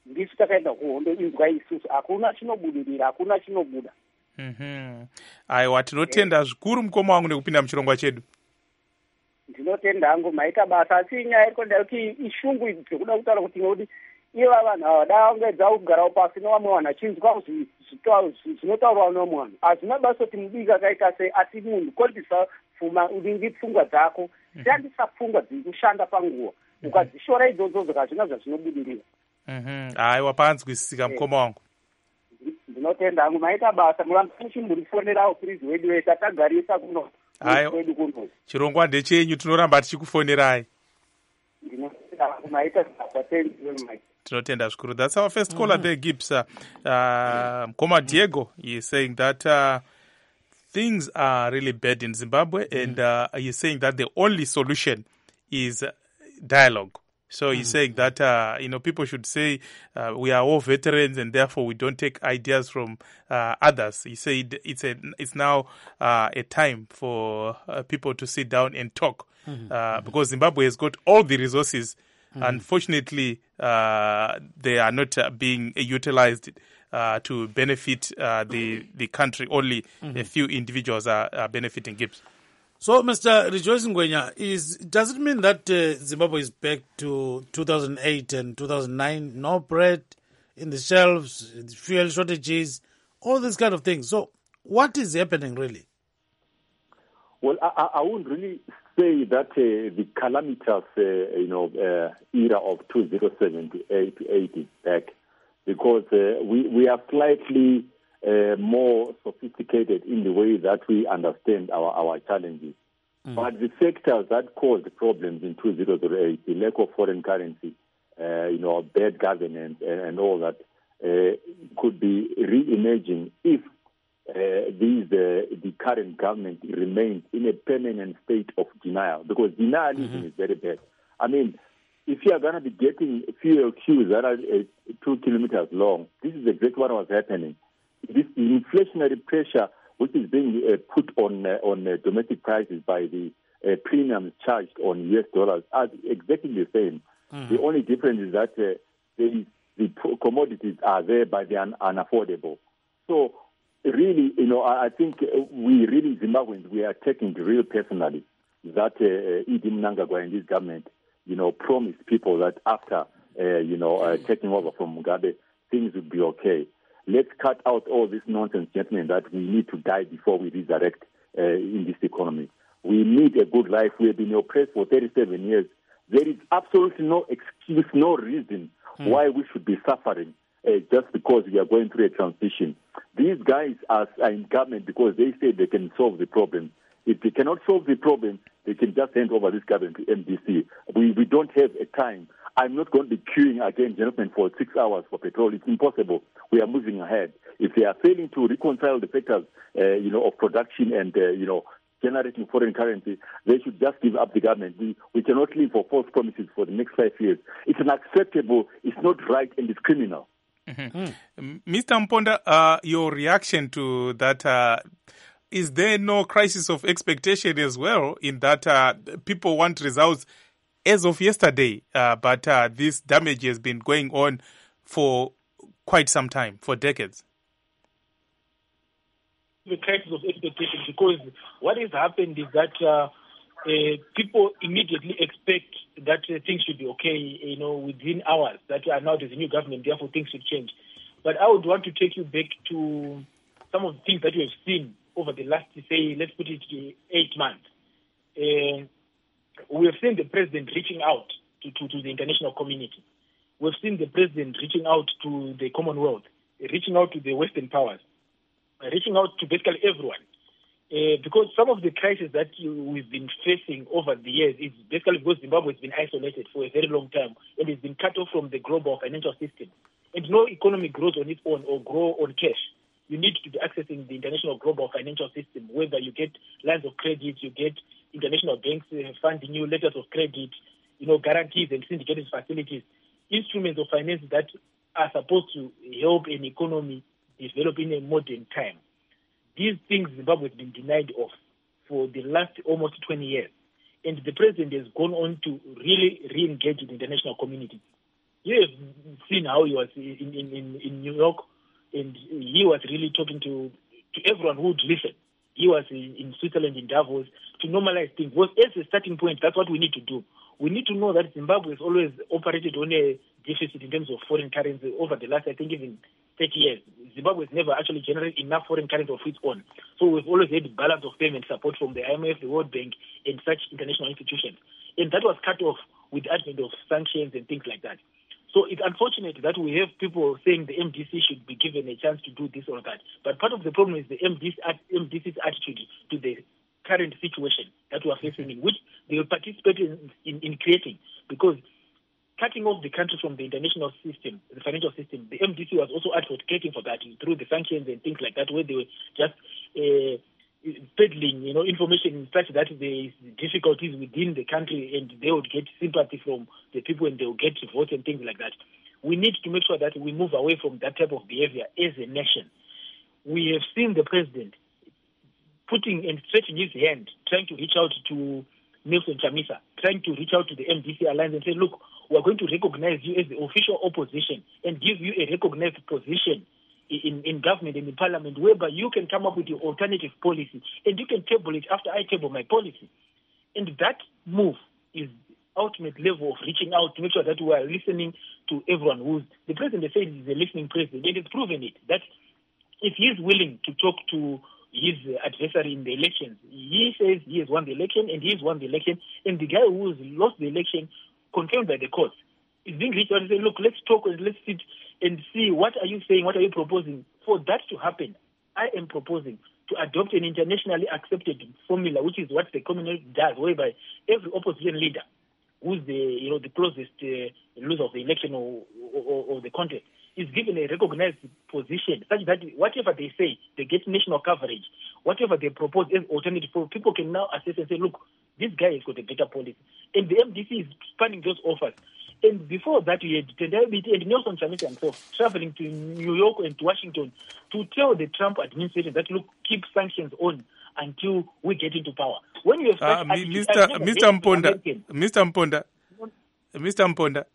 ndisu takaenda kuhondo inzwa isusu hakuna chinobudirira hakuna chinobuda. Mhm. Aiwa tinotenda zvikuru mukoma wangu nekupinda muchirongwa chedu. Ndinotenda hangu maita basa asi nyaya iri konda kuti ishungu idzi dzekuda kutaura kuti ngekuti iva vanhu ava daangedza kugarawo pasi nevamwe vanhu achinzwa zvinotaurwa nevamwe vanhu hazvina basa kuti mudiki akaita sei asi munhu kondisa pfuma uringi pfungwa dzako shandisa pfungwa dziri kushanda panguva ukadzishora idzodzo hazvina zvazvinobudirira. Aiwa panzwisisika mukoma wangu. Ndinotenda hangu maita basa murambe muchimurifonerawo purizi wedu wese atagarisa kuno kwedu kuno. Chirongwa ndechenyu tinoramba tichikufonerai. Ndinotenda hangu maita basa thank you very much. Tinotenda zvikuru. That's our first caller mm-hmm. there, Gibbs. Uh, uh, Mkoma Diego is saying that uh, things are really bad in Zimbabwe, mm-hmm. and uh, he's saying that the only solution is dialogue. So he's mm-hmm. saying that, uh, you know, people should say uh, we are all veterans and therefore we don't take ideas from uh, others. He said it's a it's now uh, a time for uh, people to sit down and talk mm-hmm. uh, because Zimbabwe has got all the resources. Mm-hmm. Unfortunately, uh, they are not uh, being utilized uh, to benefit uh, the, the country. Only mm-hmm. a few individuals are, are benefiting Gibbs. So, Mister Rejoice Ngwenya, is does it mean that uh, Zimbabwe is back to two thousand eight and two thousand nine? No bread in the shelves, fuel shortages, all these kind of things. So, what is happening really? Well, I, I wouldn't really say that uh, the calamitous, uh, you know, uh, era of two thousand seven to eight to eight is back, because uh, we we are slightly Uh, more sophisticated in the way that we understand our, our challenges. Mm. But the factors that caused problems in two thousand eight, the lack of foreign currency, uh, you know, bad governance and, and all that, uh, could be re-emerging if uh, these, uh, the current government remains in a permanent state of denial, because denialism mm-hmm. is very bad. I mean, if you are going to be getting fuel queues that are uh, two kilometers long, this is exactly what was happening. This inflationary pressure, which is being uh, put on uh, on uh, domestic prices by the uh, premiums charged on U S dollars, are exactly the same. Mm-hmm. The only difference is that uh, the, the commodities are there, but they are unaffordable. So, really, you know, I, I think we really Zimbabweans we are taking it real personally that uh, Idi Mnangagwa and this government, you know, promised people that after uh, you know uh, taking over from Mugabe, things would be okay. Let's cut out all this nonsense, gentlemen, that we need to die before we resurrect uh, in this economy. We need a good life. We have been oppressed for thirty-seven years. There is absolutely no excuse, no reason mm. why we should be suffering uh, just because we are going through a transition. These guys are, are in government because they say they can solve the problem. If they cannot solve the problem, they can just hand over this government to M D C. We, we don't have a time. I'm not going to be queuing again, gentlemen, for six hours for petrol. It's impossible. We are moving ahead. If they are failing to reconcile the factors, uh, you know, of production and, uh, you know, generating foreign currency, they should just give up the government. We, we cannot live for false promises for the next five years. It's unacceptable. It's not right, and it's criminal. Mm-hmm. Mm. Mister Mponda, uh, your reaction to that, uh, is there no crisis of expectation as well in that uh, people want results as of yesterday, uh, but uh, this damage has been going on for quite some time, for decades? The crisis of expectation, because what has happened is that uh, uh, people immediately expect that uh, things should be okay, you know, within hours, that uh, now there's a new government, therefore things should change. But I would want to take you back to some of the things that you have seen over the last, say, let's put it eight months. Uh, we have seen the president reaching out to, to, to the international community. We've seen the president reaching out to the Commonwealth, reaching out to the Western powers, reaching out to basically everyone. Uh, because some of the crises that you, we've been facing over the years is basically because Zimbabwe has been isolated for a very long time and it's been cut off from the global financial system. And no economy grows on its own or grow on cash. You need to be accessing the international global financial system, whether you get lines of credit, you get international banks uh, funding you, letters of credit, you know, guarantees and syndicated facilities, instruments of finance that are supposed to help an economy develop in a modern time. These things Zimbabwe has been denied of for the last almost twenty years. And the president has gone on to really re-engage with the international community. You have seen how he was in, in, in, in New York, and he was really talking to, to everyone who would listen. He was in, in Switzerland, in Davos, to normalize things. Well, as a starting point, that's what we need to do. We need to know that Zimbabwe has always operated on a deficit in terms of foreign currency over the last, I think, even thirty years. Zimbabwe has never actually generated enough foreign currency of its own. So we've always had balance of payment support from the I M F, the World Bank, and such international institutions. And that was cut off with the advent of sanctions and things like that. So it's unfortunate that we have people saying the M D C should be given a chance to do this or that. But part of the problem is the M D C's attitude to the current situation that we are facing, in which they will participate in, in, in creating. Because cutting off the country from the international system, the financial system, the M D C was also advocating for that through the sanctions and things like that, where they were just uh, peddling, you know, information such that there is difficulties within the country, and they would get sympathy from the people, and they will get votes and things like that. We need to make sure that we move away from that type of behavior as a nation. We have seen the president putting and stretching his hand, trying to reach out to Nelson Chamisa, trying to reach out to the M D C Alliance and say, look, we're going to recognize you as the official opposition and give you a recognized position in, in government and in parliament, whereby you can come up with your alternative policy and you can table it after I table my policy. And that move is ultimate level of reaching out to make sure that we are listening to everyone who's, the president said he's a listening president, and he's proven it, that if he's willing to talk to his adversary in the elections, he says he has won the election and he's won the election, and the guy who has lost the election, confirmed by the courts, is being reached out and say, look, let's talk and let's sit and see what are you saying, what are you proposing. For that to happen, I am proposing to adopt an internationally accepted formula, which is what the community does, whereby every opposition leader, who's the you know the closest uh, loser of the election or, or, or the contest, is given a recognized position such that whatever they say, they get national coverage. Whatever they propose as alternative, people can now assess and say, look, this guy has got a better policy. And the M D C is spanning those offers. And before that, we had Tendai Biti and Nelson Chamisa himself traveling to New York and to Washington to tell the Trump administration that, look, keep sanctions on until we get into power. When you have such uh, Mister Mister Mponda, Mister Mponda, Mister Mponda.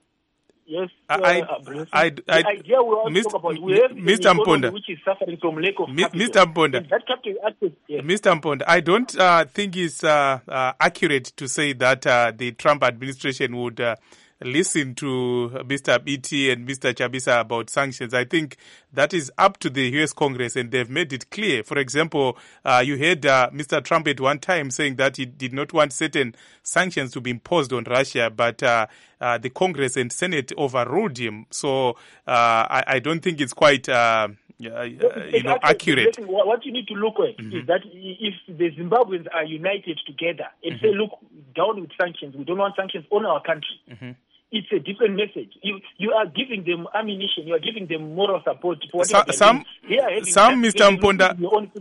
Yes, I, uh, I, I, the idea we also talk about, we have Mister Mponda, which is suffering from lack of capital. Mister Mponda, that capital access, yes. Mister Mponda, I don't uh, think it's uh, uh, accurate to say that uh, the Trump administration would uh, listen to Mister Biti and Mister Chamisa about sanctions. I think that is up to the U S Congress, and they've made it clear. For example, uh, you heard uh, Mister Trump at one time saying that he did not want certain sanctions to be imposed on Russia, but uh, uh, the Congress and Senate overruled him. So uh, I, I don't think it's quite uh, uh, you know, accurate. What you need to look at mm-hmm. is that if the Zimbabweans are united together and mm-hmm. say, look, down with sanctions, we don't want sanctions on our country. Mm-hmm. It's a different message. You you are giving them ammunition. You are giving them moral support. For some, some, some Mister Mponda,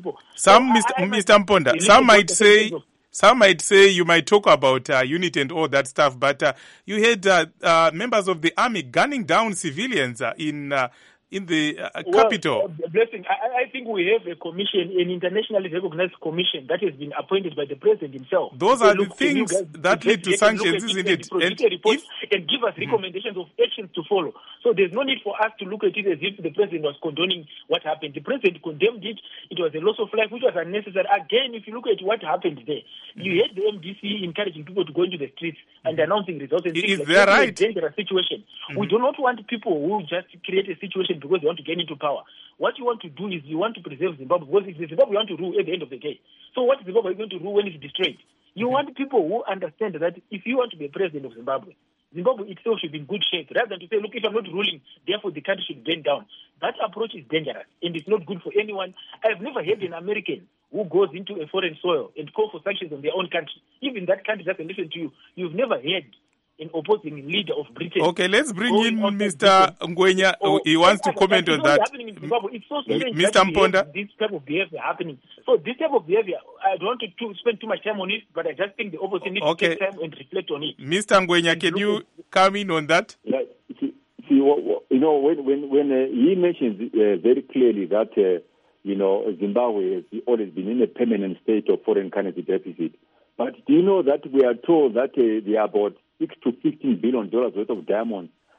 some Mister Mister Mponda, some might say, some might say you might talk about uh, unity and all that stuff, but uh, you had uh, uh, members of the army gunning down civilians uh, in uh, in the uh, capital. Well, blessing. I, I think we have a commission, an internationally recognized commission that has been appointed by the president himself. Those are the things that lead to sanctions, isn't it? And, if, and give us recommendations mm. of actions to follow. So there's no need for us to look at it as if the president was condoning what happened. The president condemned it. It was a loss of life, which was unnecessary. Again, if you look at what happened there, mm. you had the M D C encouraging people to go into the streets mm. and announcing results. And is like that right? It's a dangerous situation. Mm. We do not want people who just create a situation because they want to get into power. What you want to do is you want to preserve Zimbabwe, because it's Zimbabwe you want to rule at the end of the day. So what Zimbabwe are you going to rule when it's destroyed? You mm-hmm. want people who understand that if you want to be a president of Zimbabwe, Zimbabwe itself should be in good shape, rather than to say, look, if I'm not ruling, therefore the country should burn down. That approach is dangerous, and it's not good for anyone. I've never heard an American who goes into a foreign soil and call for sanctions on their own country. Even that country doesn't listen to you. You've never heard an opposing leader of Britain. Okay, let's bring in Mister Ngwenya. Oh, he wants to comment on that. It's so strange Mister Mponda. This type of behavior happening. So this type of behavior, I don't want to spend too much time on it, but I just think the opposition needs okay. to take time and reflect on it. Mister Ngwenya, can you come in on that? Yeah, see, see you know, when when when uh, he mentions uh, very clearly that uh, you know Zimbabwe has always been in a permanent state of foreign currency deficit. But do you know that we are told that uh, there are about six to fifteen billion dollars worth of diamonds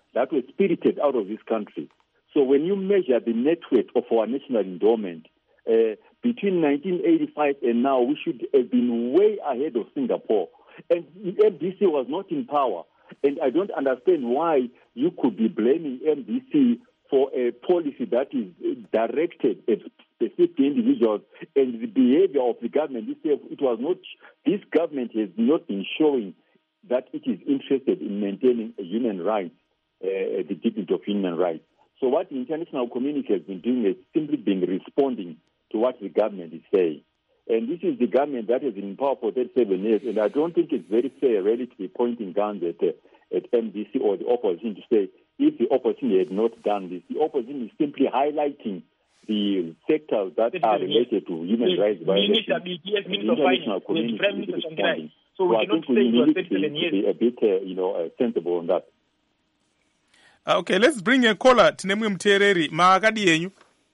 that were spirited out of this country. So when you measure the net worth of our national endowment, uh, between nineteen eighty-five and now, we should have been way ahead of Singapore. And M D C was not in power. And I don't understand why you could be blaming M D C for a policy that is directed at specific individuals and the behavior of the government itself. It was not, this government has not been showing that it is interested in maintaining human rights, uh, the dignity of human rights. So what the international community has been doing is simply been responding to what the government is saying. And this is the government that has been in power for thirty-seven years, and I don't think it's very fair really to be pointing guns at, uh, at M D C or the opposition to say, if the opposition had not done this, the opposition is simply highlighting the sectors that are related to human yes, rights violations. Minister, yes, Minister of Finance, the Prime Minister Shangirai. So we so cannot say it was thirty-seven years. Be a bit, uh, you know, uh, sensible on that. Okay, let's bring a caller. Tinemwe Mtereri, maakadi yenyu.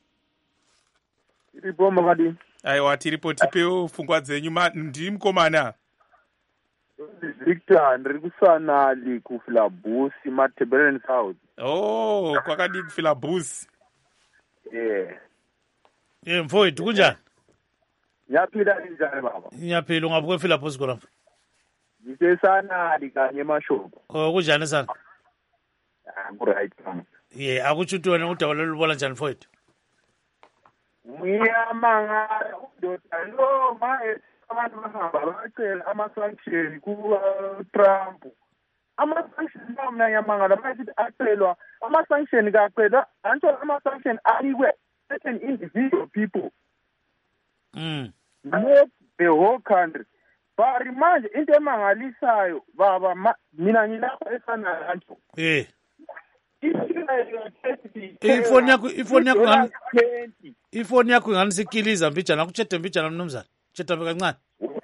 Iripo makadi. Aiwa, tiripo tipeo fungwa dzenyu, ndi mkomana. Victor, ndiri kusana ali kufila busi, Matebelen South. Oh, kwakadi kufila busi. Yeah. Yeah, mfowethu kunjani? Nyaphila njani baba? Nyaphila ungabuke fila busi khona. Ngisesana ali kanye mashopo. Oh, kunjani sana? Ah, right mama. Yeah, akutsho uthi wena udaba lolubona njani mfowethu? Ngiyamangala udoda lo manje abantu bahamba bacela ama-sanction ku-Trump. Ama-sanction lawo mina ngiyamangala manje acelwa. Ama-sanction kacelwa, anto ama-sanction anikwe certain individual people. Mm. Not the whole country. Bari manje into emangalisayo baba mina ngilapha esana anto. Eh. Ifoni yakho ifoni yakho ngani ifoni yakho ngani sikiliza mbijana kuchethe mbijana mnumzana chetha kancane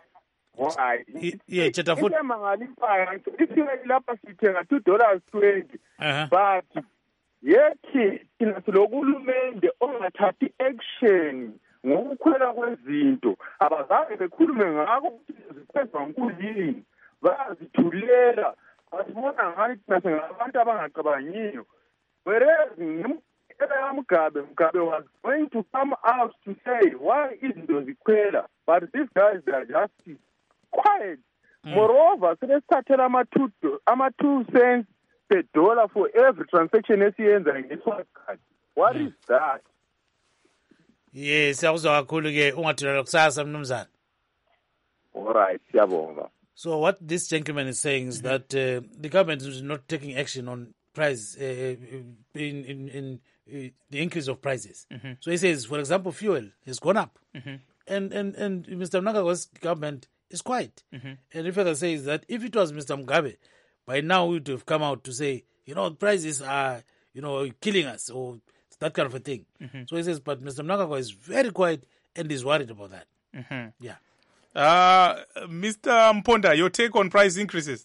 hayi yeah chetha futhi emangalisayo ifika lapha sithenga two dollars twenty but yethi thina silokulumende ongathathi action ngokukhwela kwezinto abazange bekhulume ngako ukuthi ziphezwa nkudini bazithulela asibona ngani thina singabantu abangacabangiyo. Whereas Mugabe, Mugabe was going to come out to say, why isn't the Zikwela? But these guys are just quiet. Mm. Moreover, so they started ama two, ama two cents per dollar for every transaction at the end of this one card. What mm. is that? Yes, siyakuzwa kakhulu ke ungathula kusasa mnumzana. All right, siyabonga. So what this gentleman is saying is mm-hmm. that uh, the government is not taking action on price uh, in in, in uh, the increase of prices. Mm-hmm. So he says, for example, fuel has gone up, mm-hmm. and and and Mister Mnangagwa's government is quiet. Mm-hmm. And he further says that if it was Mister Mugabe, by now we would have come out to say, you know, prices are, you know, killing us or that kind of a thing. Mm-hmm. So he says, but Mister Mnangagwa is very quiet and is worried about that. Mm-hmm. Yeah. Uh, Mister Mponda, your take on price increases?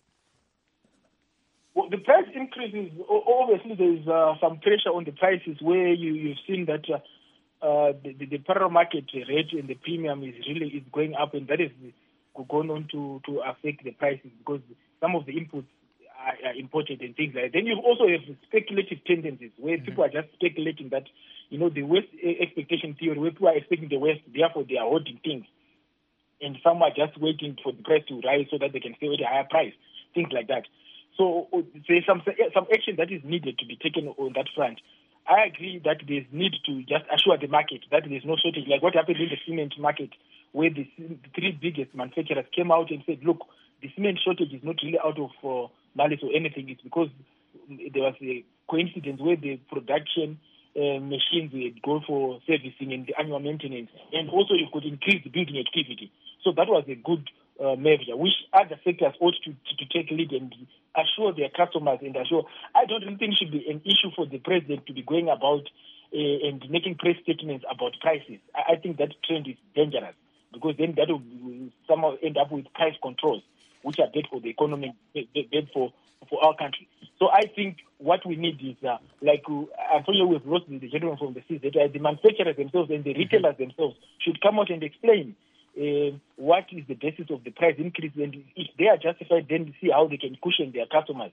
Well, the price increases, obviously there is uh, some pressure on the prices where you, you've seen that uh, uh, the, the, the parallel market rate and the premium is really is going up, and that is going on to, to affect the prices because some of the inputs are, are imported and things like that. Then you also have speculative tendencies where mm-hmm. people are just speculating that, you know, the West expectation theory, where people are expecting the West, therefore they are holding things. And some are just waiting for the price to rise so that they can sell at a higher price, things like that. So there's some some action that is needed to be taken on that front. I agree that there's need to just assure the market that there's no shortage, like what happened in the cement market, where the, the three biggest manufacturers came out and said, look, the cement shortage is not really out of uh, malice or anything. It's because there was a coincidence where the production uh, machines would go for servicing and the annual maintenance, and also you could increase the building activity. So that was a good uh, measure, which other sectors ought to, to, to take lead and assure their customers and assure. I don't really think it should be an issue for the president to be going about uh, and making press statements about prices. I, I think that trend is dangerous because then that will somehow end up with price controls, which are bad for the economy, bad for, for our country. So I think what we need is, uh, like uh, Antonio, we've lost the gentleman from the C Z, that the manufacturers themselves and the retailers mm-hmm. themselves should come out and explain Uh, what is the basis of the price increase, and if they are justified, then see how they can cushion their customers.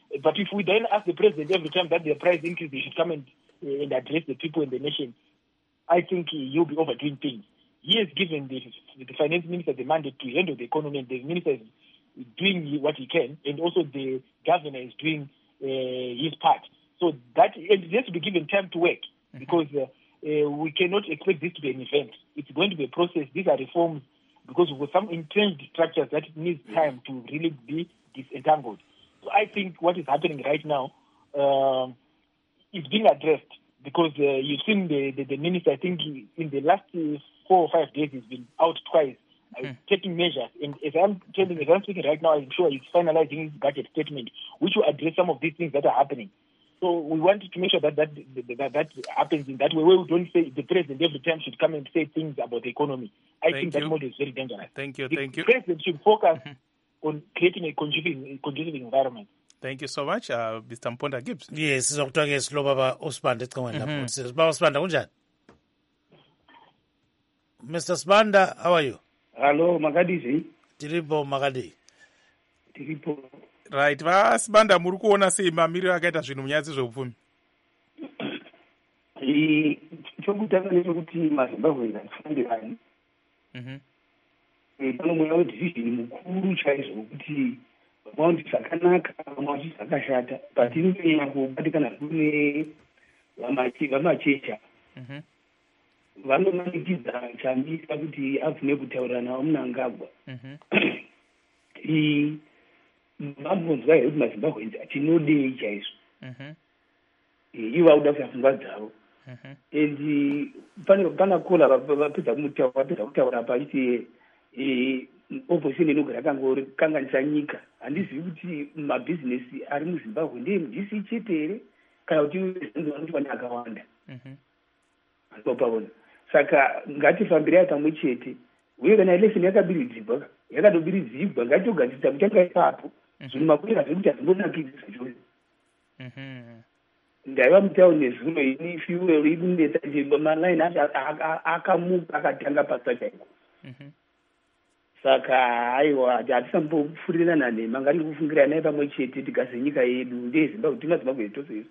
But if we then ask the president every time that the price increase, they should come and, uh, and address the people in the nation, I think he'll be overdoing things. He has given the, the finance minister the mandate to handle the economy, and the minister is doing what he can, and also the governor is doing uh, his part. So that and it has to be given time to work, mm-hmm. because uh, uh, we cannot expect this to be an event. It's going to be a process. These are reforms because with some entrenched structures that needs time to really be disentangled. So I think what is happening right now uh, is being addressed because uh, you've seen the, the, the minister, I think in the last uh, four or five days he's been out twice uh, mm. taking measures. And as I'm telling, as I'm speaking right now, I'm sure he's finalizing his budget statement, which will address some of these things that are happening. So we want to make sure that that, that, that happens in that way, where we don't say the president every time should come and say things about the economy. I Thank think you. that model is very dangerous. Thank you. The Thank you. president should focus mm-hmm. on creating a conducive, conducive environment. Thank you so much, uh, Mister Mponda Gibbs. Yes, sizokuthiwa ke silo baba uSibanda ecingweni lapho. Baba uSibanda kunjani? Mister Sibanda, how are you? Hello, Makadizi. Tiripo Makadi. Tiripo. Right, va Sibanda muri kuona sei mamiriro akaita zvinhu munyaya dzezveupfumi? Eh, chokutanga ndechekuti maZimbabwe ngatifandirane. Mhm. Eh, pano mweya wedivision mukuru chaizvo kuti vamaundi zvakanaka vamaundi zvakashata but inonyanya kubatikana kune vamachecha vanomanikidza chambisa kuti abvune kutaura navo munangagwa. Vambonzwa here kuti maZimbabwenzi atinodei chaizvo ivo vakuda kuita pfungwa dzavo and pana kola vapedza kumutaura vapedza kutaura pachiti opposition inogara kanganisa nyika. Handizivi kuti mabhizinesi ari muZimbabwe ndeemudisi chete here kana kuti vanoti vane akawanda anopaona. Saka ngatifambirai pamwe chete uye kana election yakabiridzirwa yakadobiridzirwa ngatitogadzirisa kutanga ipapo zvinhu makurira zvekuti hazvimbonakidzi zvachoyo. Ndaiva mutauni nezuno ini fuel ikunetsa nje malaini akamuka akatanga pasa chaiko. Saka aiwa hatisambopfurirana nhema ngati kufungira naye pamwe chete tigase nyika yedu ndezimbabwe tima Zimbabwe tose isu.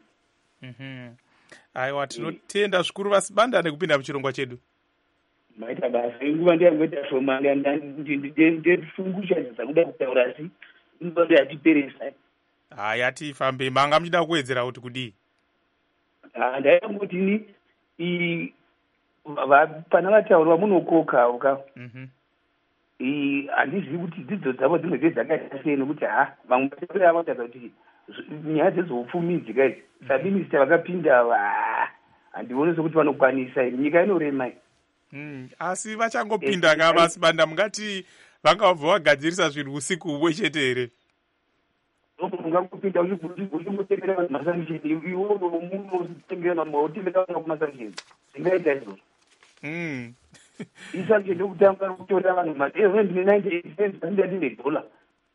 Aiwa tinotenda zvikuru vaSibanda nekupinda muchirongwa chedu. Maita basa inguva ndiyangoita shoma ndefungusha kuda kutaura si inguva yatiperesa. Haya tifambe manga muchida kuwedzera kuti kudii? Ndaingoti ni pana vataurwa munokoka uka. Handizivi kuti dzidzo dzavo dzimwe dze dzakaita sei nokuti ha vamwe vataura vataura kuti nyaya dzezveupfumi dzika idzi sabinisita vakapinda handioni sokuti vanokwanisa nyika inorema. Asi vachangopinda ka vaSibanda mungati vakabva vagadzirisa zvinhu usiku umwe chete here? Ungakupinda uchimutengera vanhu masanisheni iwo munotengera mautengera vanhu kumasanisheni zvingaita izvozvo. Isanisheni yokutanga kutorera vanhu madero ndine ninety eight cents andati nedollar.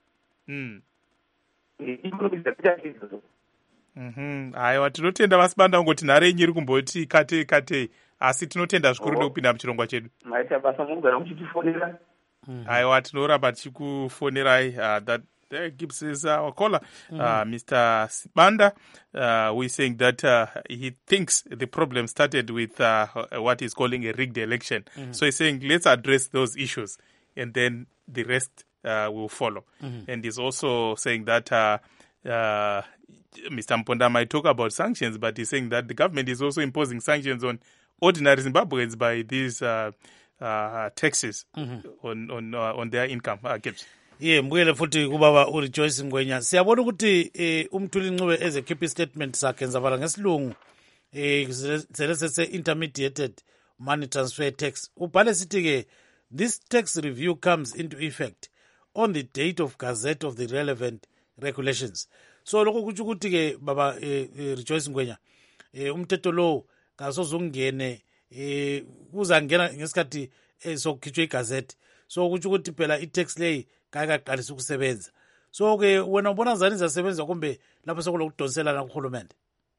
Ikonomi dzakaita izvozvo. Aiwa tinotenda vaSibanda ungoti nhare yenyu iri kumboti kate kate asi tinotenda zvikuru nekupinda muchirongwa chedu. Maita basa munogara muchitifonera. Aiwa tinoramba tichikufonerai. That uh, Gibbs is our caller, mm. uh, Mister Sibanda, uh, who is saying that uh, he thinks the problem started with uh, what he's calling a rigged election. Mm. So he's saying let's address those issues and then the rest uh, will follow. Mm. And he's also saying that uh, uh, Mister Mponda might talk about sanctions, but he's saying that the government is also imposing sanctions on ordinary Zimbabweans by these uh, uh, taxes mm-hmm. on on uh, on their income. Uh, Gibbs. Ye mbuyele futhi kubaba uRejoice Ngwenya siyabona ukuthi eh umthuli Ncube ezekhipha statement sakhe nzavala ngesilungu eh selese intermediated money transfer tax ubhale sithi ke this tax review comes into effect on the date of gazette of the relevant regulations. So lokho kuthi ukuthi ke baba eh, Rejoice Ngwenya eh umthetho lo kasozungene eh uzangena ngesikhathi sokukhitshwa igazette. So kuthi ukuthi phela i-tax lay kayaqalisa ukusebenza. So ke wena ubona zani zasebenza kumbe lapho sokulokudonselana kuhulumende?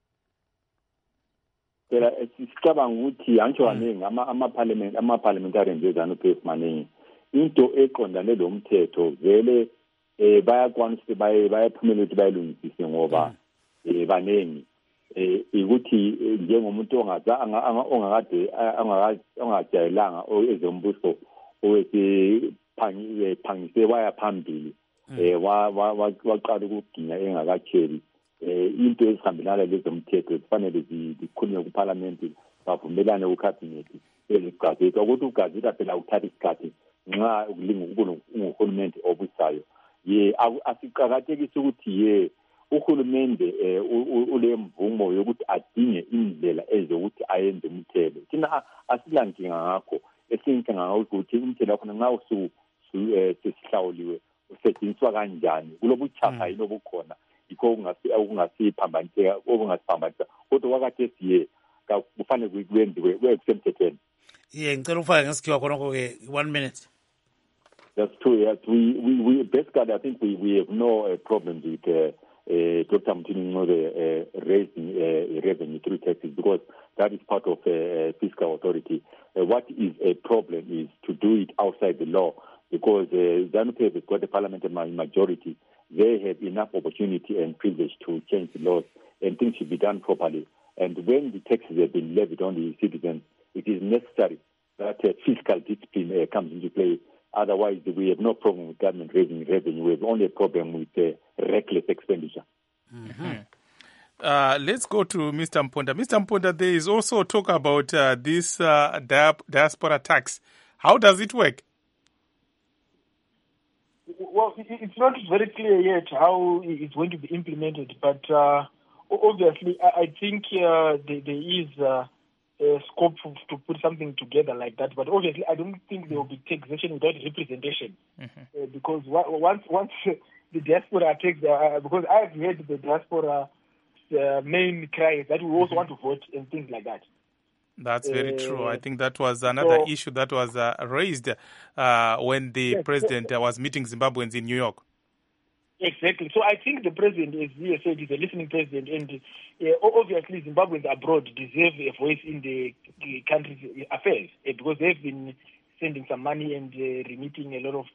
Phela sicabanga ukuthi antsho aningi ama parliament ama parliamentarians ezanu phezu maningi into eqondane lo mthetho vele eh bayakwanisa bayaphumela ukuthi bayilungisise ngoba eh banengi eh ukuthi njengomuntu ongaza ongakade ongajayelanga ezombuso owese phangise waya phambili eh waqala ukuginya engakatsheli eh into ezihambelana lezomthetho kufanele zikhulunywe kuParliament bavumelane kuCabinet ezigazeti ukuthi uGazeta phela uthatha isikhathi nxa ukulinga ukubona uhulumende obusayo ye asiqhakathekise ukuthi ye uhulumende ule mvumo yokuthi adinge indlela ezokuthi ayenze umthelo thina asilankinga ngakho esinkinga ngokuthi umthelo khona nxa usu sesihlawuliwe usetshenziswa kanjani kulobuchapha yini obukhona yikho okungasiphambaniseka okungasiphambanisa kodwa wakade siye kufanele kwenziwe kwekusemthethweni. Ye ngicela ufake ngesikhiwa khonoko ke one minute. That's true. Yes, we we we basically I think we we have no uh, problems with uh, uh, Doctor Mthuli Ncube uh, raising uh, revenue through taxes because that is part of uh, fiscal authority. Uh, what is a problem is to do it outside the law because uh, ZANU-P F has got a parliamentary majority. They have enough opportunity and privilege to change the laws and things should be done properly. And when the taxes have been levied on the citizens, it is necessary that uh, fiscal discipline uh, comes into play. Otherwise, we have no problem with government raising revenue. We have only a problem with uh, reckless expenditure. Mm-hmm. Uh, let's go to Mister Mponda. Mister Mponda, there is also talk about uh, this uh, diaspora tax. How does it work? Well, it's not very clear yet how it's going to be implemented, but uh, obviously, I think uh, there, there is uh, a scope to put something together like that. But obviously, I don't think there will be taxation without representation, mm-hmm. uh, because once once the diaspora takes, uh, because I've heard the diaspora uh, main cry that we also mm-hmm. want to vote and things like that. That's very uh, true. I think that was another so, issue that was uh, raised uh, when the yes, president uh, was meeting Zimbabweans in New York. Exactly. So I think the president, as he said, is a listening president, and uh, obviously Zimbabweans abroad deserve a voice in the, the country's affairs uh, because they've been sending some money and uh, remitting a lot of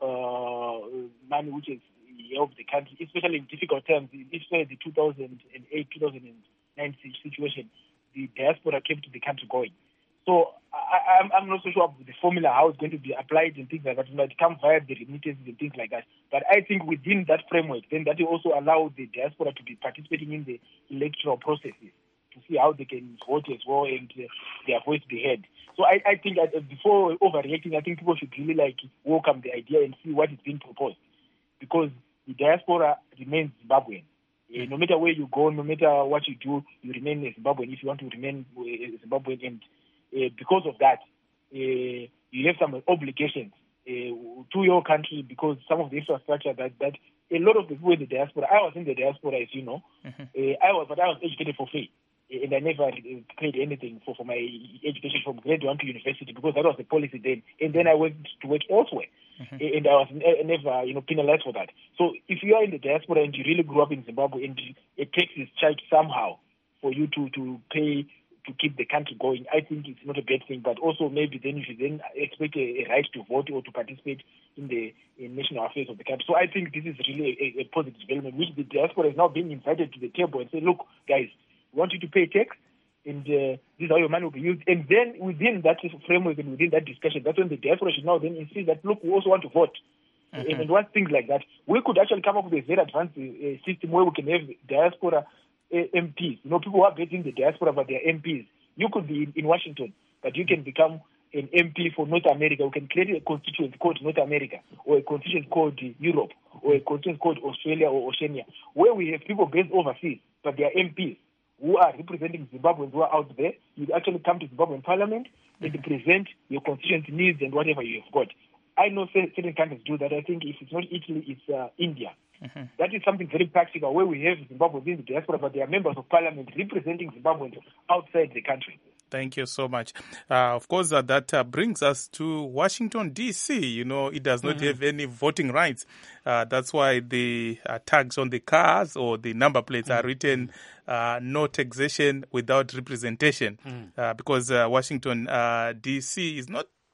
uh, money which has helped the country, especially in difficult times, especially the two thousand eight, two thousand nine situation. The diaspora kept the country going. So I, I'm, I'm not so sure of the formula, how it's going to be applied and things like that. It might come via the remittances and things like that. But I think within that framework, then that will also allow the diaspora to be participating in the electoral processes to see how they can vote as well and uh, their voice be heard. So I, I think that before overreacting, I think people should really like welcome the idea and see what is being proposed, because the diaspora remains Zimbabwean. Uh, no matter where you go, no matter what you do, you remain a Zimbabwean if you want to remain a Zimbabwean. And uh, because of that, uh, you have some obligations uh, to your country because some of the infrastructure that, that a lot of the people in the diaspora, I was in the diaspora, as you know, mm-hmm. uh, I was, but I was educated for free. And I never paid anything for, for my education from grade one to university because that was the policy then. And then I went to work elsewhere. Mm-hmm. And I was never, you know, penalized for that. So if you are in the diaspora and you really grew up in Zimbabwe and a tax is charged somehow for you to, to pay to keep the country going, I think it's not a bad thing. But also maybe then you should then expect a, a right to vote or to participate in the in national affairs of the country. So I think this is really a, a positive development, which the diaspora is now being invited to the table and say, look, guys, we want you to pay tax, and uh, this is how your money will be used. And then within that framework and within that discussion, that's when the diaspora should now then insist that, look, we also want to vote. Mm-hmm. And, and want things like that. We could actually come up with a very advanced uh, system where we can have diaspora uh, M Ps. You know, people who are based in the diaspora, but they're M Ps. You could be in, in Washington, but you can become an M P for North America. We can create a constituency called North America, or a constituency called Europe, or a constituency called Australia or Oceania, where we have people based overseas, but they are M Ps. Who are representing Zimbabweans who are out there. You actually come to Zimbabwean parliament and mm-hmm. present your constituency needs and whatever you have got. I know certain countries do that. I think if it's not Italy, it's uh, India. Mm-hmm. That is something very practical where we have Zimbabweans in the diaspora, but they are members of parliament representing Zimbabweans outside the country. Thank you so much. Uh, of course, uh, that uh, brings us to Washington, D C. You know, it does not mm-hmm. have any voting rights. Uh, that's why the uh, tags on the cars or the number plates mm-hmm. are written uh, no taxation without representation. Mm-hmm. Uh, because uh, Washington, uh, D C is not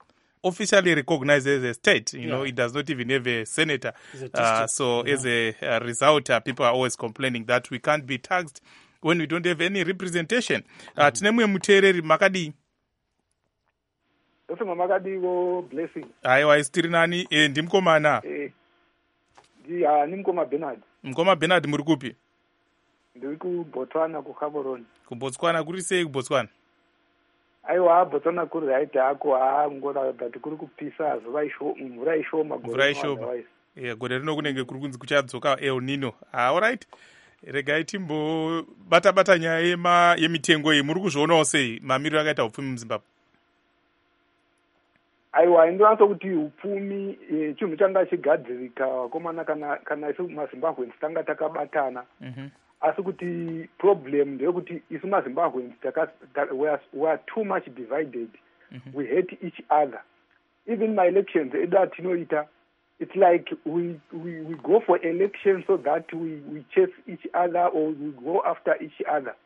officially recognized as a state. You Yeah. know, it does not even have a senator. It's a Uh, district. so Yeah. as a, a result, uh, people are always complaining that we can't be taxed when we don't have any representation. Uh, tine mumwe muteereri makadii? Ndofema makadiko blessing. Aiwa, isitiri nani? E, ndimkomana. Eh. Ndi ah nimkoma Bernard. Mkoma Bernard muri kupi? Ndiri ku Botswana ku Gaborone. Kubotswana kuri sei kubotswana? Aiwa Botswana kuri right ako ah ngora but kuri kupisa zuva isho mvura ishoma gore. Mvura ishoma. Yeah, gore rino kunenge kuri kunzi kuchadzoka El Nino. Ah, all right. Regai timbo bata bata nyaya yema yemitengo iyi muri kuzvionawo sei mamiriro akaita upfumi muZimbabwe? Aiwa ndinowanza kuti upfumi eh, chinhu changa chigadzirika vakomana kana kana isu maZimbabweans tanga takabatana. Mhm. Asi kuti problem ndeyekuti isu maZimbabweans taka ta- we are, we are too much divided. Mhm. We hate each other. Even my elections edu atinoita, it's like we, we we go for elections so that we we chase each other or we go after each other.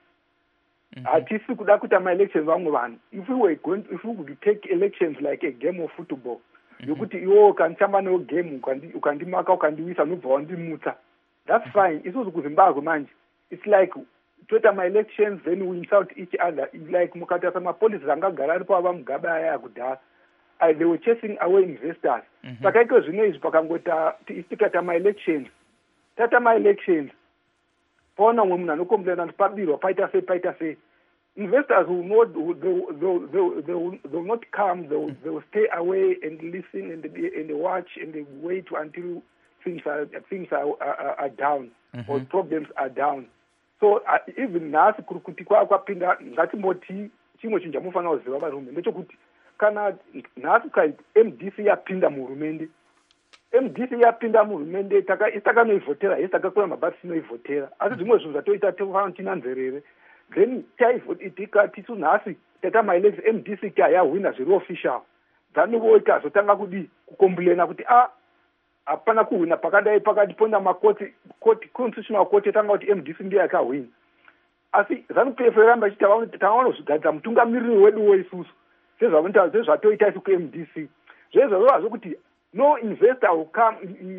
Hatisi kuda kuita ma-elections vamwe vanhu. If we were going to, if we would take elections like a game of football, yokuti iwo ukanditamba newo game ukandi- ukandimaka ukandiwisa nobva wandimutsa, that's fine. Isusu kuZimbabwe manje, it's like toita ma-elections then we insult each other. It's like mukatasa mapolisi angagara aripo ava mugaba aya yakudhara. Uh, they were chasing away investors. Saka iko zvino izvi pakangota ti- tikaita ma-elections, tata ma-elections, paona umwe munhu anokomplaina kuti pabirwa paita sei paita sei, investors will not will- they, will- they, will- they, will- they, will, they will not come, they will, they will stay away and listen and be- and watch and they wait until things are things are, are, are down or problems are down. So uh, even nhasi kuri kuti kwa- kwapinda ngatimboti chimwe chinhu chamufanira kuziva varume ndechekuti kana nhasi kai M D C yapinda muhurumende, M D C yapinda muhurumende taka istakanoivhotera hesi takakwira mabhasi tinoivhotera, asi zvimwe zvinhu zvatoita tofanira tinanzerere then taivhoti tikati isu nhasi taita ma-elections M D C ka yahwina zviri official dzanovoita zotanga kudi kukomplaina kuti a hapana kuhwina pakadai pakati ponda makoti koti constitutional court yatanga kuti M D C ndiyo yakahwina, asi ZANU-P F yoramba ichiti tavanozvigadza mutungamiriri weduwo isusu sezvavanotaura sezvatoita isu ku-M D C zvezvazova zvokuti no investor will come,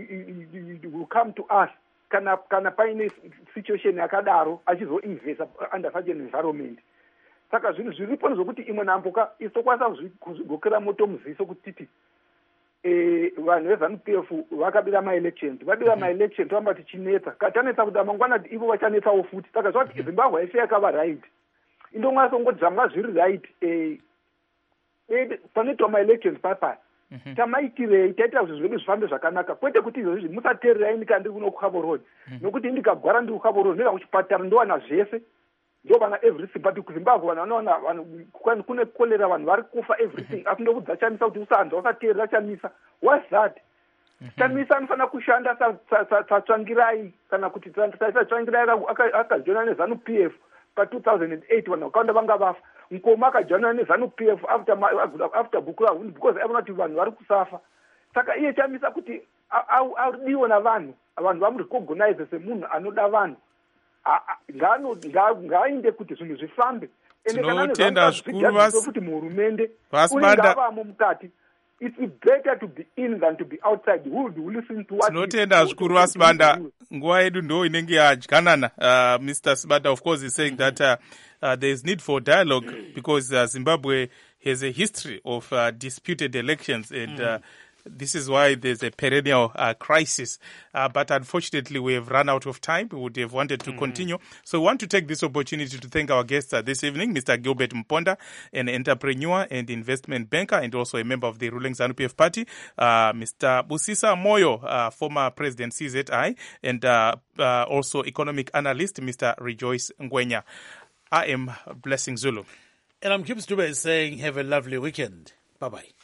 will come to us kana kana paine situation yakadaro achizoinvesta under such an environment. Saka zvinhu zviripo zvokuti imwe namboka isokwanisa kuzvigokera moto muziso kuti titi eh vanhu veZANU-P F vakabira ma-elections vabira ma-elections vamba tichinetsa katanetsa kuti amangwana ivo vachanetsawo futi. Saka zvati Zimbabwe haisi yakava right, indongwanisa kungoti zvanga zviri right eh panoitwa ma-elections papaya tamaitirei taita kuti zvedu zvifambe zvakanaka, kwete kuti izvozvi musateererai ndika ndiri kuno kuHavo Road nokuti ndikagwara ndiri kuHavo Road ndoenda kuchipatara ndowana zvese ndovana everything, but kuZimbabwe vanhu vanoona vanhu kune kolera vanhu vari kufa everything asi ndokudza chamisa kuti usanza usateerera chamisa. What's that? Chamisa anofanira kushanda satsvangirai kana kuti satsvangirai akajoina neZANU-P F pa two thousand eight vanhu vakawanda vanga vafa. Mukoma akajoina neZANU-P F after after Bukura because aivona kuti vanhu vari kusafa. Saka iye chamisa kuti audiwo navanhu, vanhu vamurecognize semunhu anoda vanhu, ngaainde kuti zvinhu zvifambe. Tinotenda zvikuru kuti muhurumende Vasibanda uringavamo mukati. It's better to be in than to be outside. Who would listen to what? Tinotenda zvikuru Vasibanda, nguva yedu ndo inenge yadyanana. Uh, Mister Sibanda of course is saying that uh, uh, there is need for dialogue because uh, Zimbabwe has a history of uh, disputed elections and uh, this is why there's a perennial uh, crisis. Uh, but unfortunately, we have run out of time. We would have wanted to mm-hmm. continue. So we want to take this opportunity to thank our guests uh, this evening, Mister Gilbert Mponda, an entrepreneur and investment banker and also a member of the ruling ZANU-P F party, uh, Mister Busisa Moyo, uh, former president C Z I, and uh, uh, also economic analyst, Mister Rejoice Ngwenya. I am Blessing Zulu. And I'm Kim Stube saying have a lovely weekend. Bye-bye.